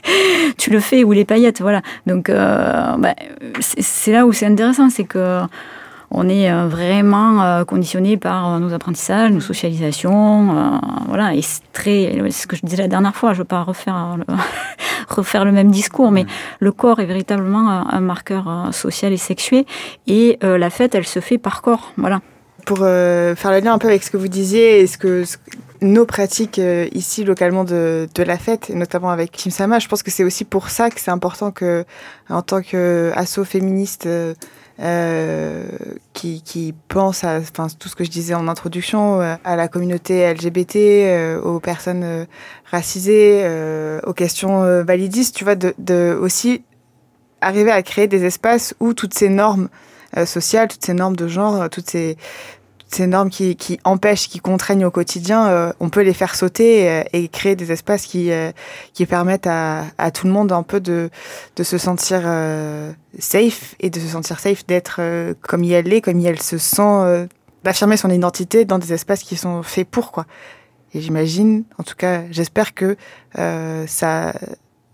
tu le fais, ou les paillettes, voilà. Donc, euh, bah, c'est, c'est là où c'est intéressant, c'est que on est vraiment euh, conditionné par nos apprentissages, nos socialisations, euh, voilà. Et c'est très, c'est ce que je disais la dernière fois. Je veux pas refaire le, refaire le même discours, mais le corps est véritablement un, un marqueur euh, social et sexué. Et euh, la fête, elle se fait par corps, voilà. Pour euh, faire le lien un peu avec ce que vous disiez et ce que ce, nos pratiques euh, ici localement de, de la fête, et notamment avec Team Sama, je pense que c'est aussi pour ça que c'est important que, en tant qu'asso féministe euh, euh, qui, qui pense à enfin, tout ce que je disais en introduction, euh, à la communauté L G B T, euh, aux personnes euh, racisées, euh, aux questions euh, validistes, tu vois, de, de aussi arriver à créer des espaces où toutes ces normes euh, sociales, toutes ces normes de genre, toutes ces ces normes qui, qui empêchent, qui contraignent au quotidien, euh, on peut les faire sauter euh, et créer des espaces qui, euh, qui permettent à, à tout le monde un peu de, de se sentir euh, safe et de se sentir safe d'être euh, comme elle est, comme elle se sent, euh, d'affirmer son identité dans des espaces qui sont faits pour, quoi. Et j'imagine, en tout cas, j'espère que euh, ça,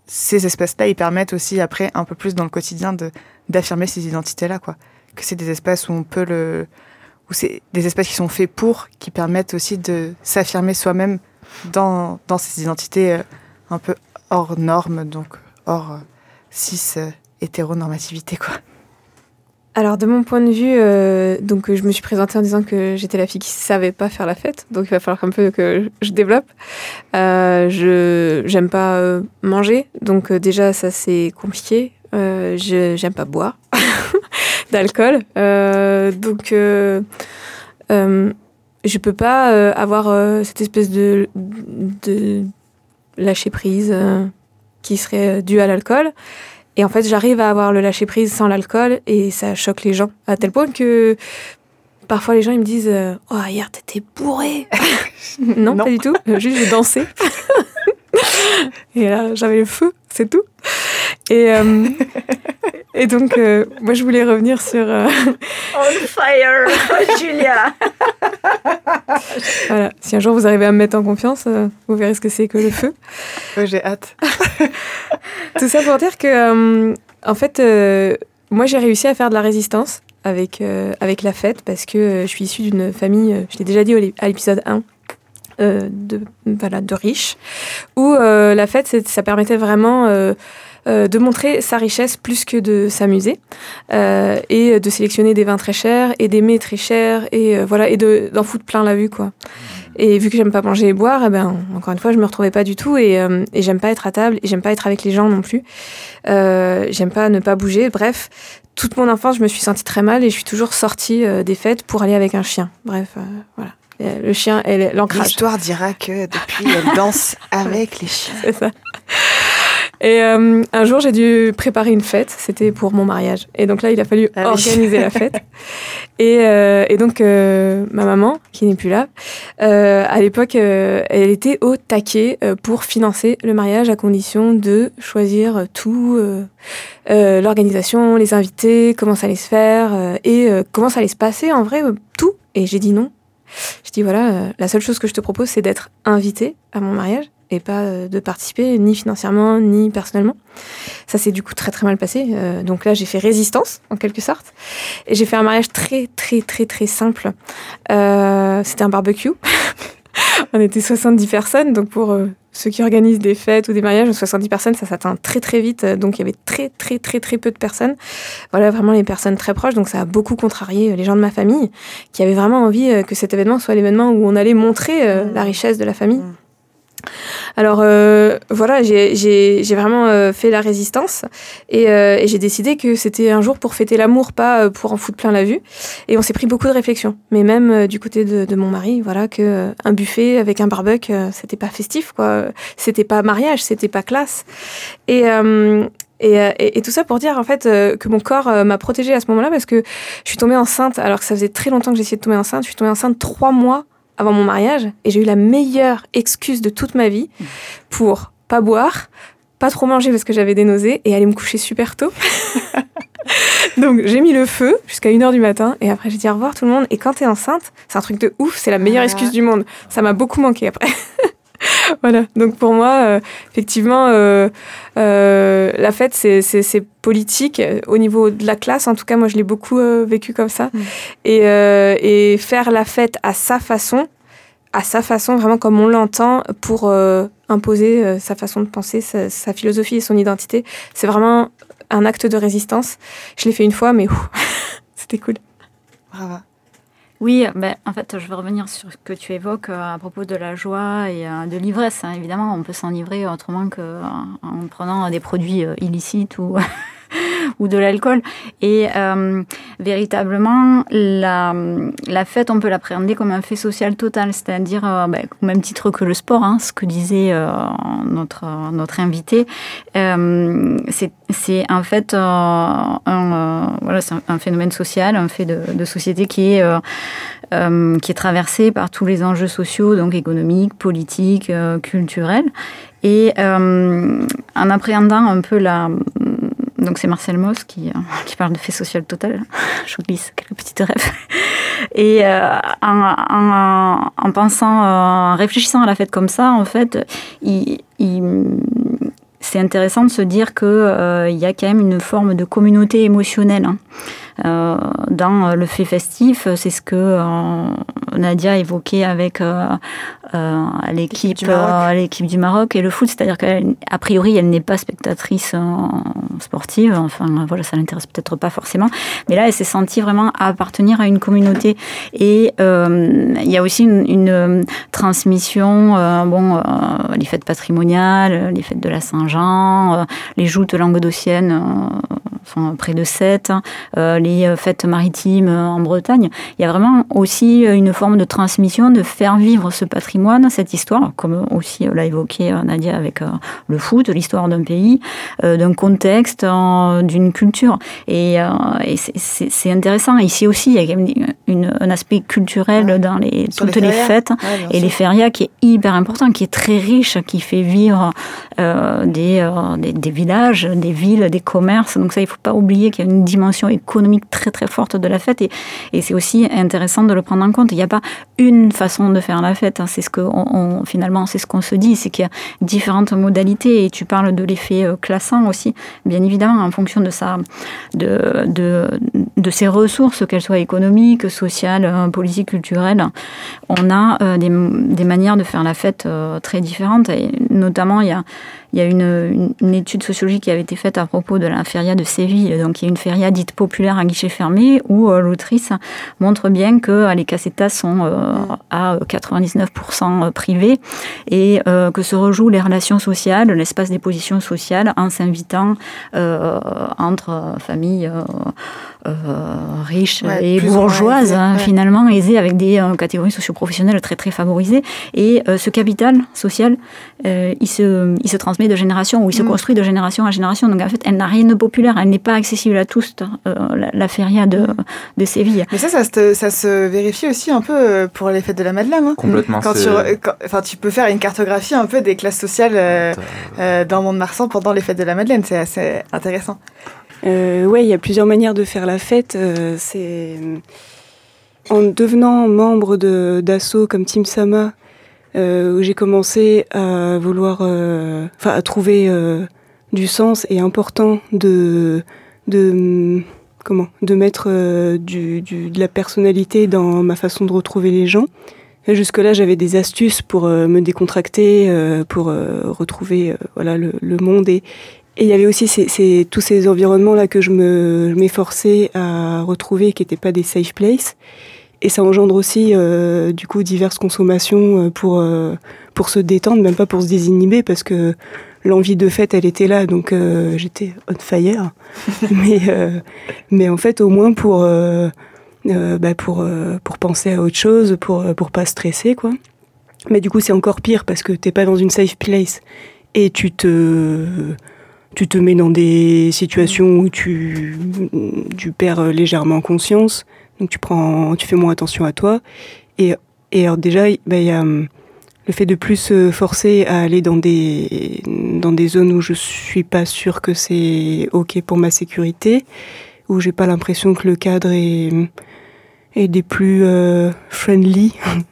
ces espaces-là, ils permettent aussi après un peu plus dans le quotidien de, d'affirmer ces identités-là, quoi. Que c'est des espaces où on peut le, où c'est des espaces qui sont faits pour, qui permettent aussi de s'affirmer soi-même dans dans ces identités euh, un peu hors normes, donc hors euh, cis euh, hétéronormativité, quoi. Alors, de mon point de vue, euh, donc, je me suis présentée en disant que j'étais la fille qui ne savait pas faire la fête. Donc, il va falloir un peu que je développe. Euh, je j'aime pas euh, manger. Donc, euh, déjà, ça, c'est compliqué. Euh, je j'aime pas boire d'alcool. Euh, donc, euh, euh, je peux pas euh, avoir euh, cette espèce de, de lâcher-prise euh, qui serait due à l'alcool. Et en fait, j'arrive à avoir le lâcher-prise sans l'alcool et ça choque les gens. À tel point que parfois les gens ils me disent euh, « Oh, hier, t'étais bourré !» non, non, pas du tout. Juste, j'ai dansé. Et là, j'avais le feu, c'est tout. Et, euh, et donc, euh, moi, je voulais revenir sur... Euh... On fire, oh, Julia. Voilà. Si un jour vous arrivez à me mettre en confiance, euh, vous verrez ce que c'est que le feu. Ouais, j'ai hâte. Tout ça pour dire que, euh, en fait, euh, moi, j'ai réussi à faire de la résistance avec, euh, avec la fête parce que euh, je suis issue d'une famille, euh, je l'ai déjà dit à l'épisode un, euh, de, voilà, de riches, où euh, la fête, c'est, ça permettait vraiment... Euh, Euh, de montrer sa richesse plus que de s'amuser euh, et de sélectionner des vins très chers et des mets très chers et euh, voilà et de d'en foutre plein la vue, quoi. Et vu que j'aime pas manger et boire, eh ben encore une fois je me retrouvais pas du tout et euh, et j'aime pas être à table et j'aime pas être avec les gens non plus. Euh, j'aime pas ne pas bouger. Bref, toute mon enfance je me suis sentie très mal et je suis toujours sortie euh, des fêtes pour aller avec un chien. Bref, euh, voilà. Et le chien, elle, l'ancrage. L'histoire dira que depuis elle danse avec les chiens. C'est ça. Et euh, un jour, j'ai dû préparer une fête. C'était pour mon mariage. Et donc là, il a fallu ah oui. organiser la fête. Et, euh, et donc, euh, ma maman, qui n'est plus là, euh, à l'époque, euh, elle était au taquet euh, pour financer le mariage à condition de choisir tout, euh, euh, l'organisation, les invités, comment ça allait se faire euh, et euh, comment ça allait se passer en vrai, euh, tout. Et j'ai dit non. Je dis voilà, euh, la seule chose que je te propose, c'est d'être invitée à mon mariage et pas euh, de participer ni financièrement ni personnellement. Ça s'est du coup très très mal passé. Euh, donc là, j'ai fait résistance en quelque sorte et j'ai fait un mariage très très très très simple. Euh, c'était un barbecue. On était soixante-dix personnes, donc pour euh, ceux qui organisent des fêtes ou des mariages, soixante-dix personnes, ça s'atteint très très vite. Donc il y avait très très très très peu de personnes. Voilà, vraiment les personnes très proches. Donc ça a beaucoup contrarié les gens de ma famille qui avaient vraiment envie euh, que cet événement soit l'événement où on allait montrer euh, mmh. la richesse de la famille. Mmh. Alors euh, voilà, j'ai, j'ai, j'ai vraiment euh, fait la résistance et, euh, et j'ai décidé que c'était un jour pour fêter l'amour, pas pour en foutre plein la vue. Et on s'est pris beaucoup de réflexions. Mais même euh, du côté de, de mon mari, voilà, que euh, un buffet avec un barbecue, euh, c'était pas festif, quoi. C'était pas mariage, c'était pas classe. Et euh, Et, et, et tout ça pour dire en fait euh, que mon corps euh, m'a protégée à ce moment-là parce que je suis tombée enceinte alors que ça faisait très longtemps que j'essayais de tomber enceinte. Je suis tombée enceinte trois mois avant mon mariage et j'ai eu la meilleure excuse de toute ma vie pour pas boire, pas trop manger parce que j'avais des nausées et aller me coucher super tôt. Donc j'ai mis le feu jusqu'à une heure du matin et après j'ai dit au revoir tout le monde. Et quand t'es enceinte, c'est un truc de ouf, c'est la meilleure excuse du monde. Ça m'a beaucoup manqué après. Voilà, donc pour moi, euh, effectivement, euh, euh, la fête, c'est, c'est, c'est politique. Au niveau de la classe, en tout cas, moi, je l'ai beaucoup euh, vécu comme ça. Mmh. Et, euh, et faire la fête à sa façon, à sa façon, vraiment comme on l'entend, pour euh, imposer euh, sa façon de penser, sa, sa philosophie et son identité, c'est vraiment un acte de résistance. Je l'ai fait une fois, mais ouh, c'était cool. Bravo. Oui, ben, en fait, je veux revenir sur ce que tu évoques euh, à propos de la joie et euh, de l'ivresse. Hein. Évidemment, on peut s'enivrer autrement qu'en euh, prenant des produits euh, illicites ou, ou de l'alcool. Et euh, véritablement, la, la fête, on peut l'appréhender comme un fait social total, c'est-à-dire euh, ben, au même titre que le sport, hein, ce que disait euh, notre, notre invité. Euh, c'est, c'est en fait euh, un, euh, voilà, c'est un, un phénomène social, un fait de, de société qui est... Euh, Euh, qui est traversée par tous les enjeux sociaux, donc économiques, politiques, euh, culturels. Et euh, en appréhendant un peu la... Donc c'est Marcel Mauss qui, euh, qui parle de fait social total. Je vous glisse quelques petites rêves. Et euh, en, en, en pensant, euh, en réfléchissant à la fête comme ça, en fait, il... il c'est intéressant de se dire qu'il euh, y a quand même une forme de communauté émotionnelle. Hein. Euh, dans le fait festif, c'est ce que euh, Nadia évoquait avec euh, euh, l'équipe, du euh, l'équipe du Maroc et le foot, c'est-à-dire qu'a priori elle n'est pas spectatrice euh, sportive, enfin voilà, ça l'intéresse peut-être pas forcément, mais là elle s'est sentie vraiment appartenir à une communauté. Et euh, il y a aussi une, une transmission, euh, bon, euh, les fêtes patrimoniales, les fêtes de la Saint-Jean, euh, les joutes languedociennes, euh, enfin près de sept, euh, les fêtes maritimes en Bretagne. Il y a vraiment aussi une forme de transmission, de faire vivre ce patrimoine, cette histoire, comme aussi l'a évoqué Nadia avec le foot, l'histoire d'un pays, d'un contexte, d'une culture. Et, et c'est, c'est, c'est intéressant. Ici aussi, il y a quand même une, un aspect culturel ouais. dans les, toutes les, les fêtes. Ouais, et sûr. Les férias qui est hyper important, qui est très riche, qui fait vivre euh, des, euh, des, des villages, des villes, des commerces. Donc ça, il ne faut pas oublier qu'il y a une dimension économique très très forte de la fête, et, et c'est aussi intéressant de le prendre en compte. Il n'y a pas une façon de faire la fête, hein. C'est ce que on, on, finalement c'est ce qu'on se dit, c'est qu'il y a différentes modalités, et tu parles de l'effet classant aussi, bien évidemment, en fonction de sa, de, de, de ses ressources, qu'elles soient économiques, sociales, politiques, culturelles. On a euh, des, des manières de faire la fête euh, très différentes, et notamment il y a Il y a une, une, une étude sociologique qui avait été faite à propos de la feria de Séville, donc qui est une feria dite populaire à guichet fermé, où euh, l'autrice montre bien que euh, les casetas sont euh, à quatre-vingt-dix-neuf pour cent privées, et euh, que se rejouent les relations sociales, l'espace des positions sociales, en s'invitant euh, entre familles euh, euh, riches ouais, et bourgeoises, aisées, hein, ouais. finalement aisées, avec des euh, catégories socio-professionnelles très très favorisées. Et euh, ce capital social, euh, il se, il se transmet de génération, ou il se mmh. construit de génération en génération. Donc en fait, elle n'a rien de populaire, elle n'est pas accessible à tous, euh, la, la feria de, de Séville. Mais ça, ça se, ça se vérifie aussi un peu pour les fêtes de la Madeleine. Hein. Complètement. Quand tu, quand, enfin, tu peux faire une cartographie un peu des classes sociales euh, euh, dans Mont-de-Marsan pendant les fêtes de la Madeleine. C'est assez intéressant. Euh, oui, il y a plusieurs manières de faire la fête. Euh, c'est en devenant membre de, d'asso comme Team Sama, Euh, où j'ai commencé à vouloir, euh, enfin à trouver euh, du sens et important de, de comment, de mettre euh, du, du, de la personnalité dans ma façon de retrouver les gens. Et jusque-là, j'avais des astuces pour euh, me décontracter, euh, pour euh, retrouver euh, voilà le, le monde, et et il y avait aussi ces, ces, tous ces environnements-là que je, me, je m'efforçais à retrouver, qui n'étaient pas des safe places. Et ça engendre aussi, euh, du coup, diverses consommations pour, euh, pour se détendre, même pas pour se désinhiber, parce que l'envie de fête, elle était là, donc euh, j'étais on fire. mais, euh, mais en fait, au moins pour, euh, euh, bah pour, euh, pour penser à autre chose, pour, pour pas stresser, quoi. Mais du coup, c'est encore pire, parce que t'es pas dans une safe place, et tu te... tu te mets dans des situations où tu, tu perds légèrement conscience. Donc tu prends, tu fais moins attention à toi. Et, et alors déjà, bah, y a le fait de plus se forcer à aller dans des, dans des zones où je suis pas sûre que c'est ok pour ma sécurité, où j'ai pas l'impression que le cadre est, est des plus euh, friendly.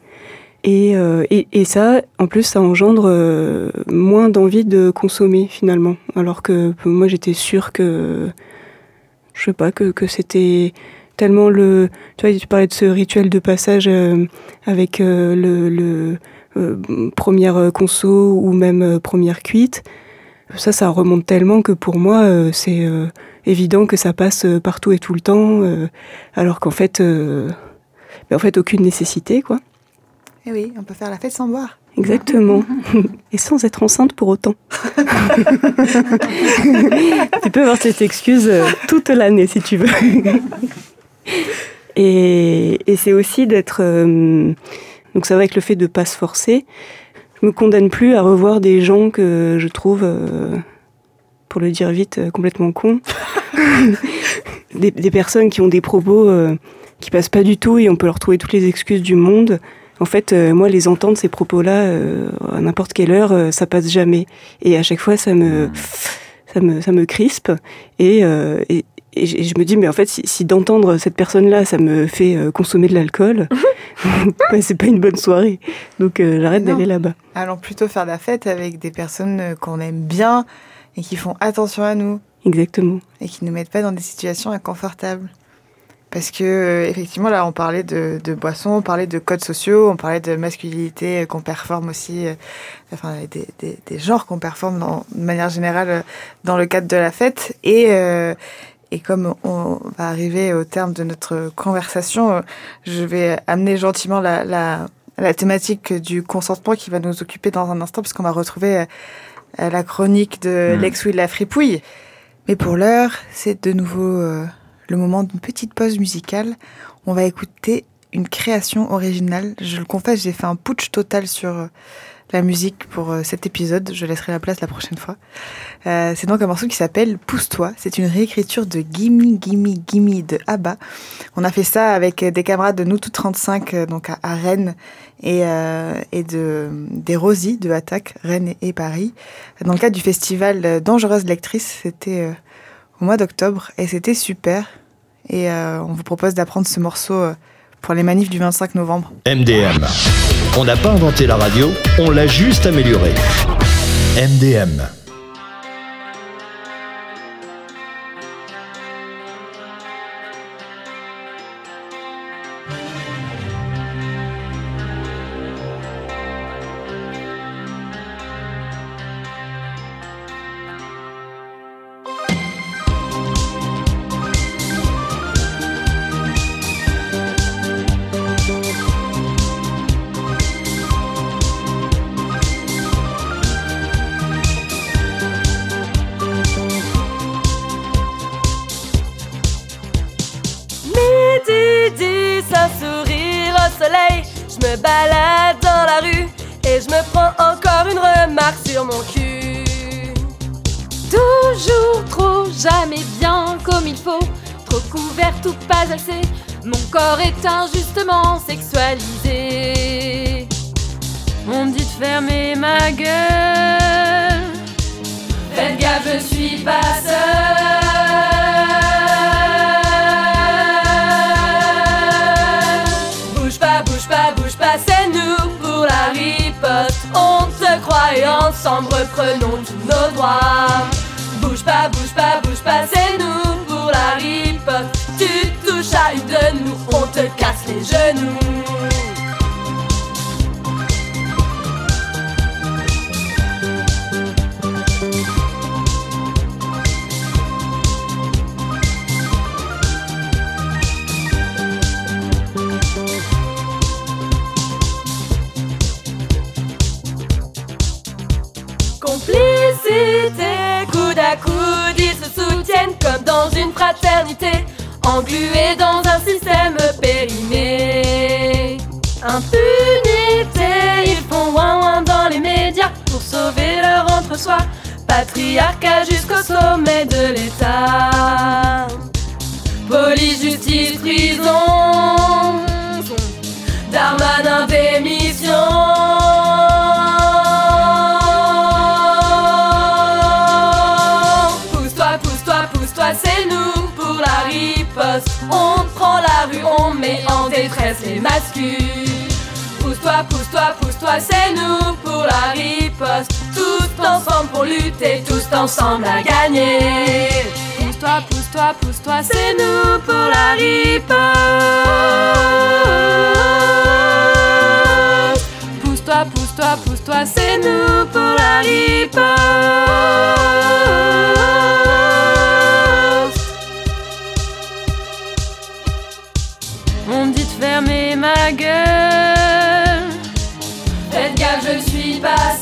Et, euh, et, et ça, en plus, ça engendre euh, moins d'envie de consommer, finalement. Alors que moi, j'étais sûre que, je sais pas, que, que c'était tellement le... Tu vois, tu parlais de ce rituel de passage euh, avec euh, le, le euh, première conso ou même euh, première cuite. Ça, ça remonte tellement que pour moi, euh, c'est euh, évident que ça passe partout et tout le temps, euh, alors qu'en fait, euh, ben, en fait, aucune nécessité, quoi. Eh oui, on peut faire la fête sans boire. Exactement. Et sans être enceinte pour autant. Tu peux avoir cette excuse toute l'année, si tu veux. Et, et c'est aussi d'être... Euh, donc ça va avec le fait de ne pas se forcer. Je me condamne plus à revoir des gens que je trouve, euh, pour le dire vite, complètement cons. des, des personnes qui ont des propos euh, qui passent pas du tout, et on peut leur trouver toutes les excuses du monde. En fait, euh, moi, les entendre, ces propos-là, euh, à n'importe quelle heure, euh, ça passe jamais. Et à chaque fois, ça me, ça me, ça me crispe. Et, euh, et, et je me dis, mais en fait, si, si d'entendre cette personne-là, ça me fait euh, consommer de l'alcool, bah, c'est pas une bonne soirée. Donc, euh, j'arrête non. d'aller là-bas. Allons plutôt faire la fête avec des personnes qu'on aime bien et qui font attention à nous. Exactement. Et qui ne nous mettent pas dans des situations inconfortables. Parce que, euh, effectivement, là, on parlait de, de boissons, on parlait de codes sociaux, on parlait de masculinité qu'on performe aussi, euh, enfin, des, des, des genres qu'on performe dans, de manière générale euh, dans le cadre de la fête. Et, euh, et comme on va arriver au terme de notre conversation, euh, je vais amener gentiment la, la, la thématique du consentement qui va nous occuper dans un instant, puisqu'on va retrouver euh, la chronique de mmh. l'ex-Will la fripouille. Mais pour l'heure, c'est de nouveau... Euh, le moment d'une petite pause musicale. On va écouter une création originale. Je le confesse, j'ai fait un putsch total sur la musique pour cet épisode. Je laisserai la place la prochaine fois. Euh, c'est donc un morceau qui s'appelle Pousse-toi. C'est une réécriture de Gimme, Gimme, Gimme de ABBA. On a fait ça avec des camarades de Nous Tout trente-cinq, donc à, à Rennes, et, euh, et de, des Rosies de Attaque, Rennes et, et Paris. Dans le cadre du festival Dangereuse Lectrice, c'était... Euh, au mois d'octobre, et c'était super. Et euh, on vous propose d'apprendre ce morceau euh, pour les manifs du vingt-cinq novembre. M D M. On n'a pas inventé la radio, on l'a juste améliorée. M D M. Je me balade dans la rue et je me prends encore une remarque sur mon cul. Toujours trop, jamais bien comme il faut. Trop couvert ou pas assez. Mon corps est injustement sexualisé. On me dit de fermer ma gueule. Faites gaffe, je suis pas seule. C'est nous pour la riposte. On te croit et ensemble reprenons tous nos droits. Bouge pas, bouge pas, bouge pas, c'est nous pour la riposte. Tu touches à une de nous, on te casse les genoux. Complicité, coude à coude, ils se soutiennent comme dans une fraternité, englués dans un système périmé. Impunité, ils font ouin ouin dans les médias pour sauver leur entre-soi. Patriarcat jusqu'au sommet de l'État. Police, justice, prison, Darmanin démission. C'est nous pour la riposte. On prend la rue, on met en détresse les masculins. Pousse-toi, pousse-toi, pousse-toi, c'est nous pour la riposte. Tous ensemble pour lutter, tous ensemble à gagner. Pousse-toi, pousse-toi, pousse-toi, c'est nous pour la riposte. Pousse-toi, pousse-toi, pousse-toi, c'est nous pour la riposte. On me dit de fermer ma gueule. Faites gaffe, je ne suis pas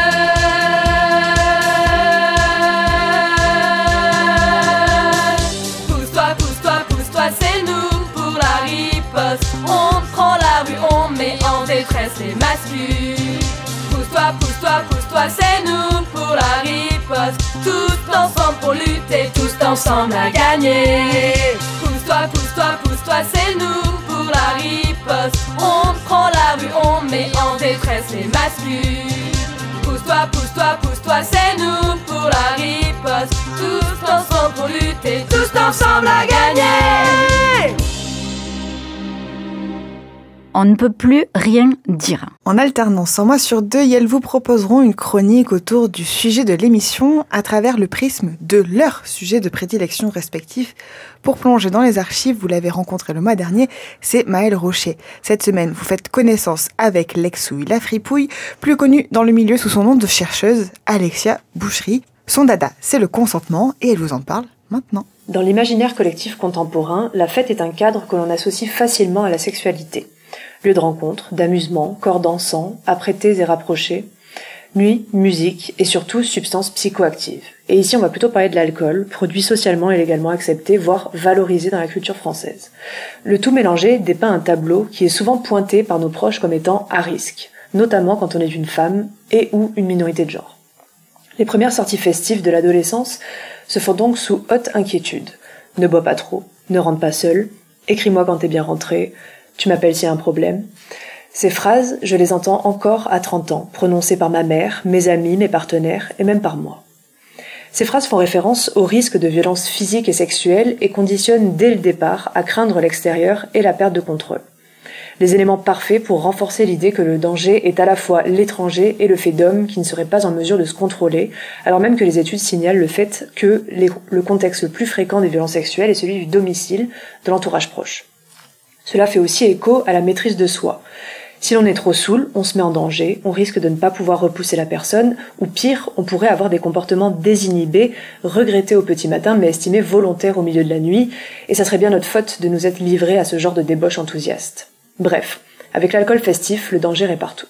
seule. Pousse-toi, pousse-toi, pousse-toi, c'est nous pour la riposte. On prend la rue, on met en détresse les masculins. Pousse-toi, pousse-toi, pousse-toi, c'est nous pour la riposte. Tous ensemble pour lutter, tous ensemble à gagner. Pousse-toi, pousse-toi, pousse-toi, c'est nous pour la riposte. On prend la rue, on met en détresse les masculins. Pousse-toi, pousse-toi, pousse-toi, c'est nous pour la riposte. Tous ensemble pour lutter, tous ensemble à gagner. on ne peut plus rien dire. En alternance, un mois sur deux, elles vous proposeront une chronique autour du sujet de l'émission à travers le prisme de leur sujet de prédilection respectif. Pour plonger dans les archives, vous l'avez rencontré le mois dernier, c'est Maëlle Rocher. Cette semaine, vous faites connaissance avec l'ex-ouille La Fripouille, plus connue dans le milieu sous son nom de chercheuse, Alexia Boucherie. Son dada, c'est le consentement, et elle vous en parle maintenant. Dans l'imaginaire collectif contemporain, la fête est un cadre que l'on associe facilement à la sexualité. Lieu de rencontre, d'amusement, corps dansant, apprêtés et rapprochés, nuit, musique et surtout substances psychoactives. Et ici on va plutôt parler de l'alcool, produit socialement et légalement accepté, voire valorisé dans la culture française. Le tout mélangé dépeint un tableau qui est souvent pointé par nos proches comme étant à risque, notamment quand on est une femme et ou une minorité de genre. Les premières sorties festives de l'adolescence se font donc sous haute inquiétude. Ne bois pas trop, ne rentre pas seul, écris-moi quand t'es bien rentré, tu m'appelles s'il y a un problème. Ces phrases, je les entends encore à trente ans, prononcées par ma mère, mes amis, mes partenaires et même par moi. Ces phrases font référence au risque de violence physique et sexuelle et conditionnent dès le départ à craindre l'extérieur et la perte de contrôle. Les éléments parfaits pour renforcer l'idée que le danger est à la fois l'étranger et le fait d'hommes qui ne seraient pas en mesure de se contrôler, alors même que les études signalent le fait que les, le contexte le plus fréquent des violences sexuelles est celui du domicile, de l'entourage proche. Cela fait aussi écho à la maîtrise de soi. Si l'on est trop saoul, on se met en danger, on risque de ne pas pouvoir repousser la personne, ou pire, on pourrait avoir des comportements désinhibés, regrettés au petit matin, mais estimés volontaires au milieu de la nuit, et ça serait bien notre faute de nous être livrés à ce genre de débauche enthousiaste. Bref, avec l'alcool festif, le danger est partout.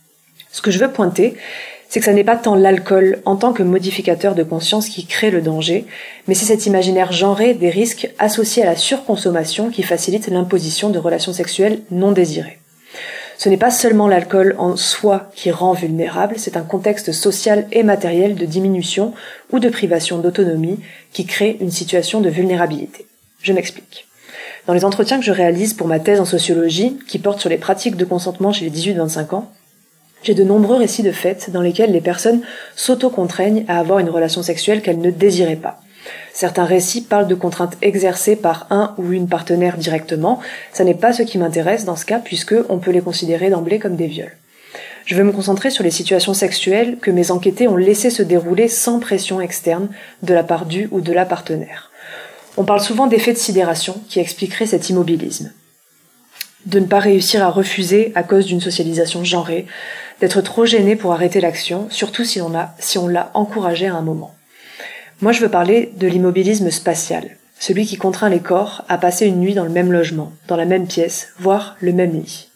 Ce que je veux pointer, c'est que ça n'est pas tant l'alcool en tant que modificateur de conscience qui crée le danger, mais c'est cet imaginaire genré des risques associés à la surconsommation qui facilite l'imposition de relations sexuelles non désirées. Ce n'est pas seulement l'alcool en soi qui rend vulnérable, c'est un contexte social et matériel de diminution ou de privation d'autonomie qui crée une situation de vulnérabilité. Je m'explique. Dans les entretiens que je réalise pour ma thèse en sociologie, qui porte sur les pratiques de consentement chez les dix-huit à vingt-cinq ans, j'ai de nombreux récits de fêtes dans lesquels les personnes s'auto-contraignent à avoir une relation sexuelle qu'elles ne désiraient pas. Certains récits parlent de contraintes exercées par un ou une partenaire directement. Ça n'est pas ce qui m'intéresse dans ce cas, puisque on peut les considérer d'emblée comme des viols. Je veux me concentrer sur les situations sexuelles que mes enquêtés ont laissé se dérouler sans pression externe de la part du ou de la partenaire. On parle souvent d'effet de sidération qui expliquerait cet immobilisme. De ne pas réussir à refuser à cause d'une socialisation genrée, d'être trop gêné pour arrêter l'action, surtout si on a, si on l'a encouragé à un moment. Moi, je veux parler de l'immobilisme spatial, celui qui contraint les corps à passer une nuit dans le même logement, dans la même pièce, voire le même lit.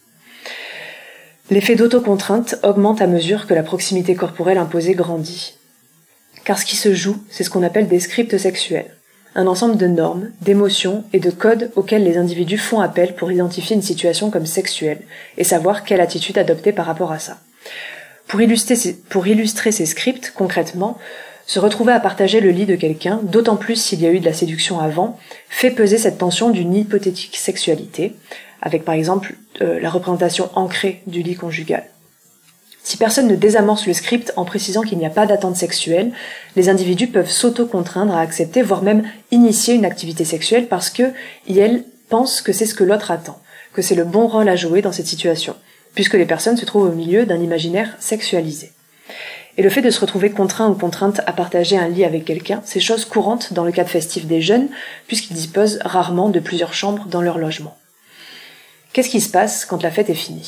L'effet d'autocontrainte augmente à mesure que la proximité corporelle imposée grandit. Car ce qui se joue, c'est ce qu'on appelle des scripts sexuels, un ensemble de normes, d'émotions et de codes auxquels les individus font appel pour identifier une situation comme sexuelle et savoir quelle attitude adopter par rapport à ça. Pour illustrer ces, pour illustrer ces scripts, concrètement, se retrouver à partager le lit de quelqu'un, d'autant plus s'il y a eu de la séduction avant, fait peser cette tension d'une hypothétique sexualité, avec par exemple euh, la représentation ancrée du lit conjugal. Si personne ne désamorce le script en précisant qu'il n'y a pas d'attente sexuelle, les individus peuvent s'auto-contraindre à accepter, voire même initier une activité sexuelle parce que, ils pensent que c'est ce que l'autre attend, que c'est le bon rôle à jouer dans cette situation, puisque les personnes se trouvent au milieu d'un imaginaire sexualisé. Et le fait de se retrouver contraint ou contrainte à partager un lit avec quelqu'un, c'est chose courante dans le cadre festif des jeunes, puisqu'ils disposent rarement de plusieurs chambres dans leur logement. Qu'est-ce qui se passe quand la fête est finie ?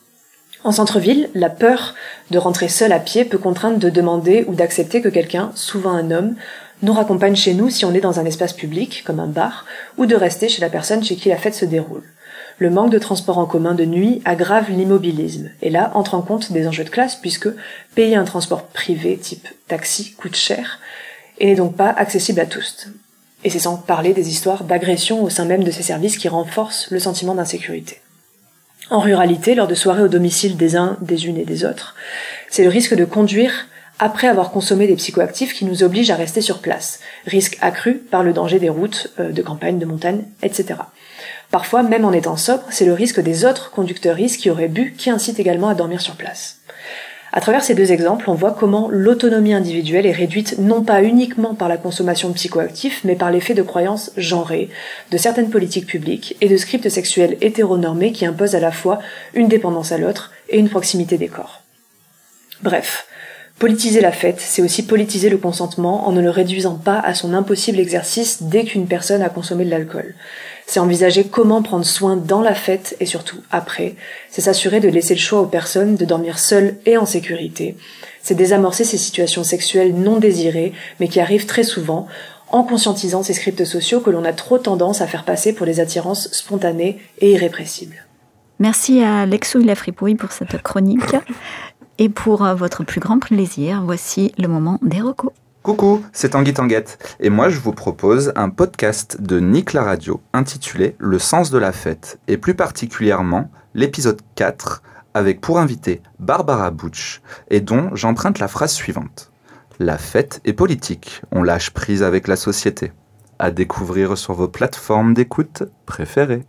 En centre-ville, la peur de rentrer seul à pied peut contraindre de demander ou d'accepter que quelqu'un, souvent un homme, nous raccompagne chez nous si on est dans un espace public, comme un bar, ou de rester chez la personne chez qui la fête se déroule. Le manque de transport en commun de nuit aggrave l'immobilisme, et là entre en compte des enjeux de classe puisque payer un transport privé type taxi coûte cher et n'est donc pas accessible à tous. Et c'est sans parler des histoires d'agression au sein même de ces services qui renforcent le sentiment d'insécurité. En ruralité, lors de soirées au domicile des uns, des unes et des autres, c'est le risque de conduire après avoir consommé des psychoactifs qui nous oblige à rester sur place, risque accru par le danger des routes euh, de campagne, de montagne, et cetera. Parfois, même en étant sobre, c'est le risque des autres conducteuristes qui auraient bu qui incite également à dormir sur place. À travers ces deux exemples, on voit comment l'autonomie individuelle est réduite non pas uniquement par la consommation de psychoactifs, mais par l'effet de croyances genrées, de certaines politiques publiques et de scripts sexuels hétéronormés qui imposent à la fois une dépendance à l'autre et une proximité des corps. Bref, politiser la fête, c'est aussi politiser le consentement en ne le réduisant pas à son impossible exercice dès qu'une personne a consommé de l'alcool. C'est envisager comment prendre soin dans la fête et surtout après. C'est s'assurer de laisser le choix aux personnes de dormir seules et en sécurité. C'est désamorcer ces situations sexuelles non désirées, mais qui arrivent très souvent, en conscientisant ces scripts sociaux que l'on a trop tendance à faire passer pour des attirances spontanées et irrépressibles. Merci à Lexou et la Fripouille pour cette chronique. Et pour votre plus grand plaisir, voici le moment des recos. Coucou, c'est Tanguy Tanguette et moi je vous propose un podcast de Nick la Radio intitulé Le sens de la fête et plus particulièrement l'épisode quatre avec pour invité Barbara Butch et dont j'emprunte la phrase suivante. La fête est politique, on lâche prise avec la société. À découvrir sur vos plateformes d'écoute préférées.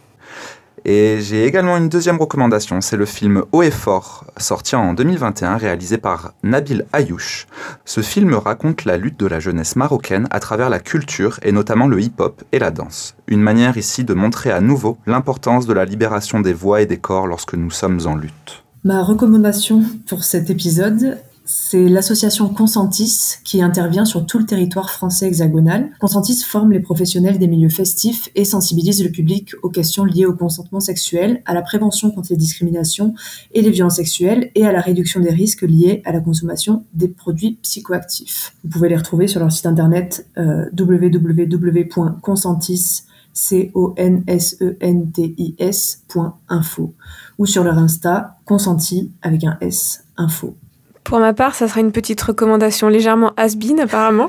Et j'ai également une deuxième recommandation, c'est le film Haut et Fort, sorti en deux mille vingt et un, réalisé par Nabil Ayouch. Ce film raconte la lutte de la jeunesse marocaine à travers la culture et notamment le hip-hop et la danse. Une manière ici de montrer à nouveau l'importance de la libération des voix et des corps lorsque nous sommes en lutte. Ma recommandation pour cet épisode, c'est l'association Consentis qui intervient sur tout le territoire français hexagonal. Consentis forme les professionnels des milieux festifs et sensibilise le public aux questions liées au consentement sexuel, à la prévention contre les discriminations et les violences sexuelles et à la réduction des risques liés à la consommation des produits psychoactifs. Vous pouvez les retrouver sur leur site internet euh, w w w point consentis C O N S E N T I S point info ou sur leur Insta consenti avec un S info. Pour ma part, ça sera une petite recommandation légèrement has-been apparemment.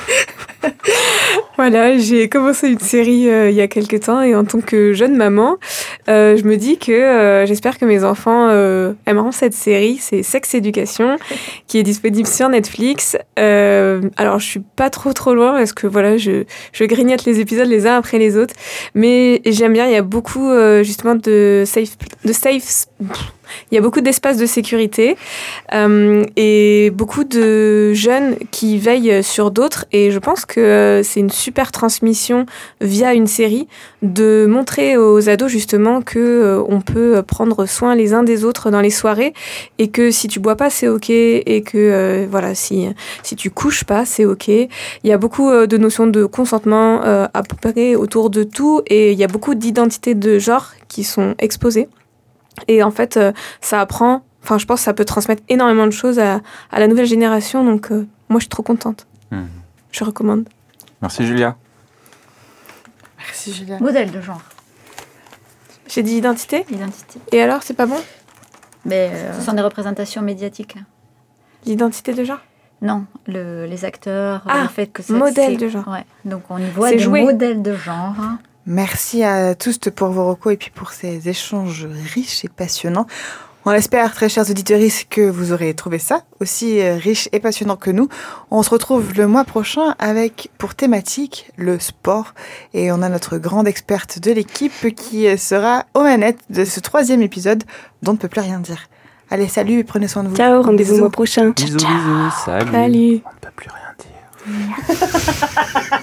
Voilà, j'ai commencé une série euh, il y a quelques temps et en tant que jeune maman, euh, je me dis que euh, j'espère que mes enfants euh, aimeront cette série. C'est Sex Education qui est disponible sur Netflix. Euh, alors, je suis pas trop trop loin parce que voilà, je, je grignote les épisodes les uns après les autres. Mais j'aime bien, il y a beaucoup euh, justement de safe... De safe Il y a beaucoup d'espaces de sécurité euh, et beaucoup de jeunes qui veillent sur d'autres. Et je pense que c'est une super transmission via une série de montrer aux ados justement que euh, on peut prendre soin les uns des autres dans les soirées et que si tu bois pas, c'est ok et que euh, voilà, si, si tu couches pas, c'est ok. Il y a beaucoup euh, de notions de consentement euh, à peu près autour de tout et il y a beaucoup d'identités de genre qui sont exposées. Et en fait, euh, ça apprend, enfin je pense que ça peut transmettre énormément de choses à, à la nouvelle génération, donc euh, moi je suis trop contente. Mmh. Je recommande. Merci Julia. Merci Julia. Modèle de genre. J'ai dit identité ? Identité. Et alors, c'est pas bon ? Mais euh, ce sont des représentations médiatiques. L'identité de genre ? Non, le, les acteurs, ah, le fait que ça, modèle c'est, de genre. Ouais, donc on y voit c'est des joué. modèles de genre. Merci à tous pour vos recos et puis pour ces échanges riches et passionnants. On espère, très chers auditeurs, que vous aurez trouvé ça aussi riche et passionnant que nous. On se retrouve le mois prochain avec, pour thématique, le sport. Et on a notre grande experte de l'équipe qui sera aux manettes de ce troisième épisode dont on ne peut plus rien dire. Allez, salut et prenez soin de vous. Ciao, rendez-vous le mois prochain. Bisous, bisous, salut. Salut. On ne peut plus rien dire.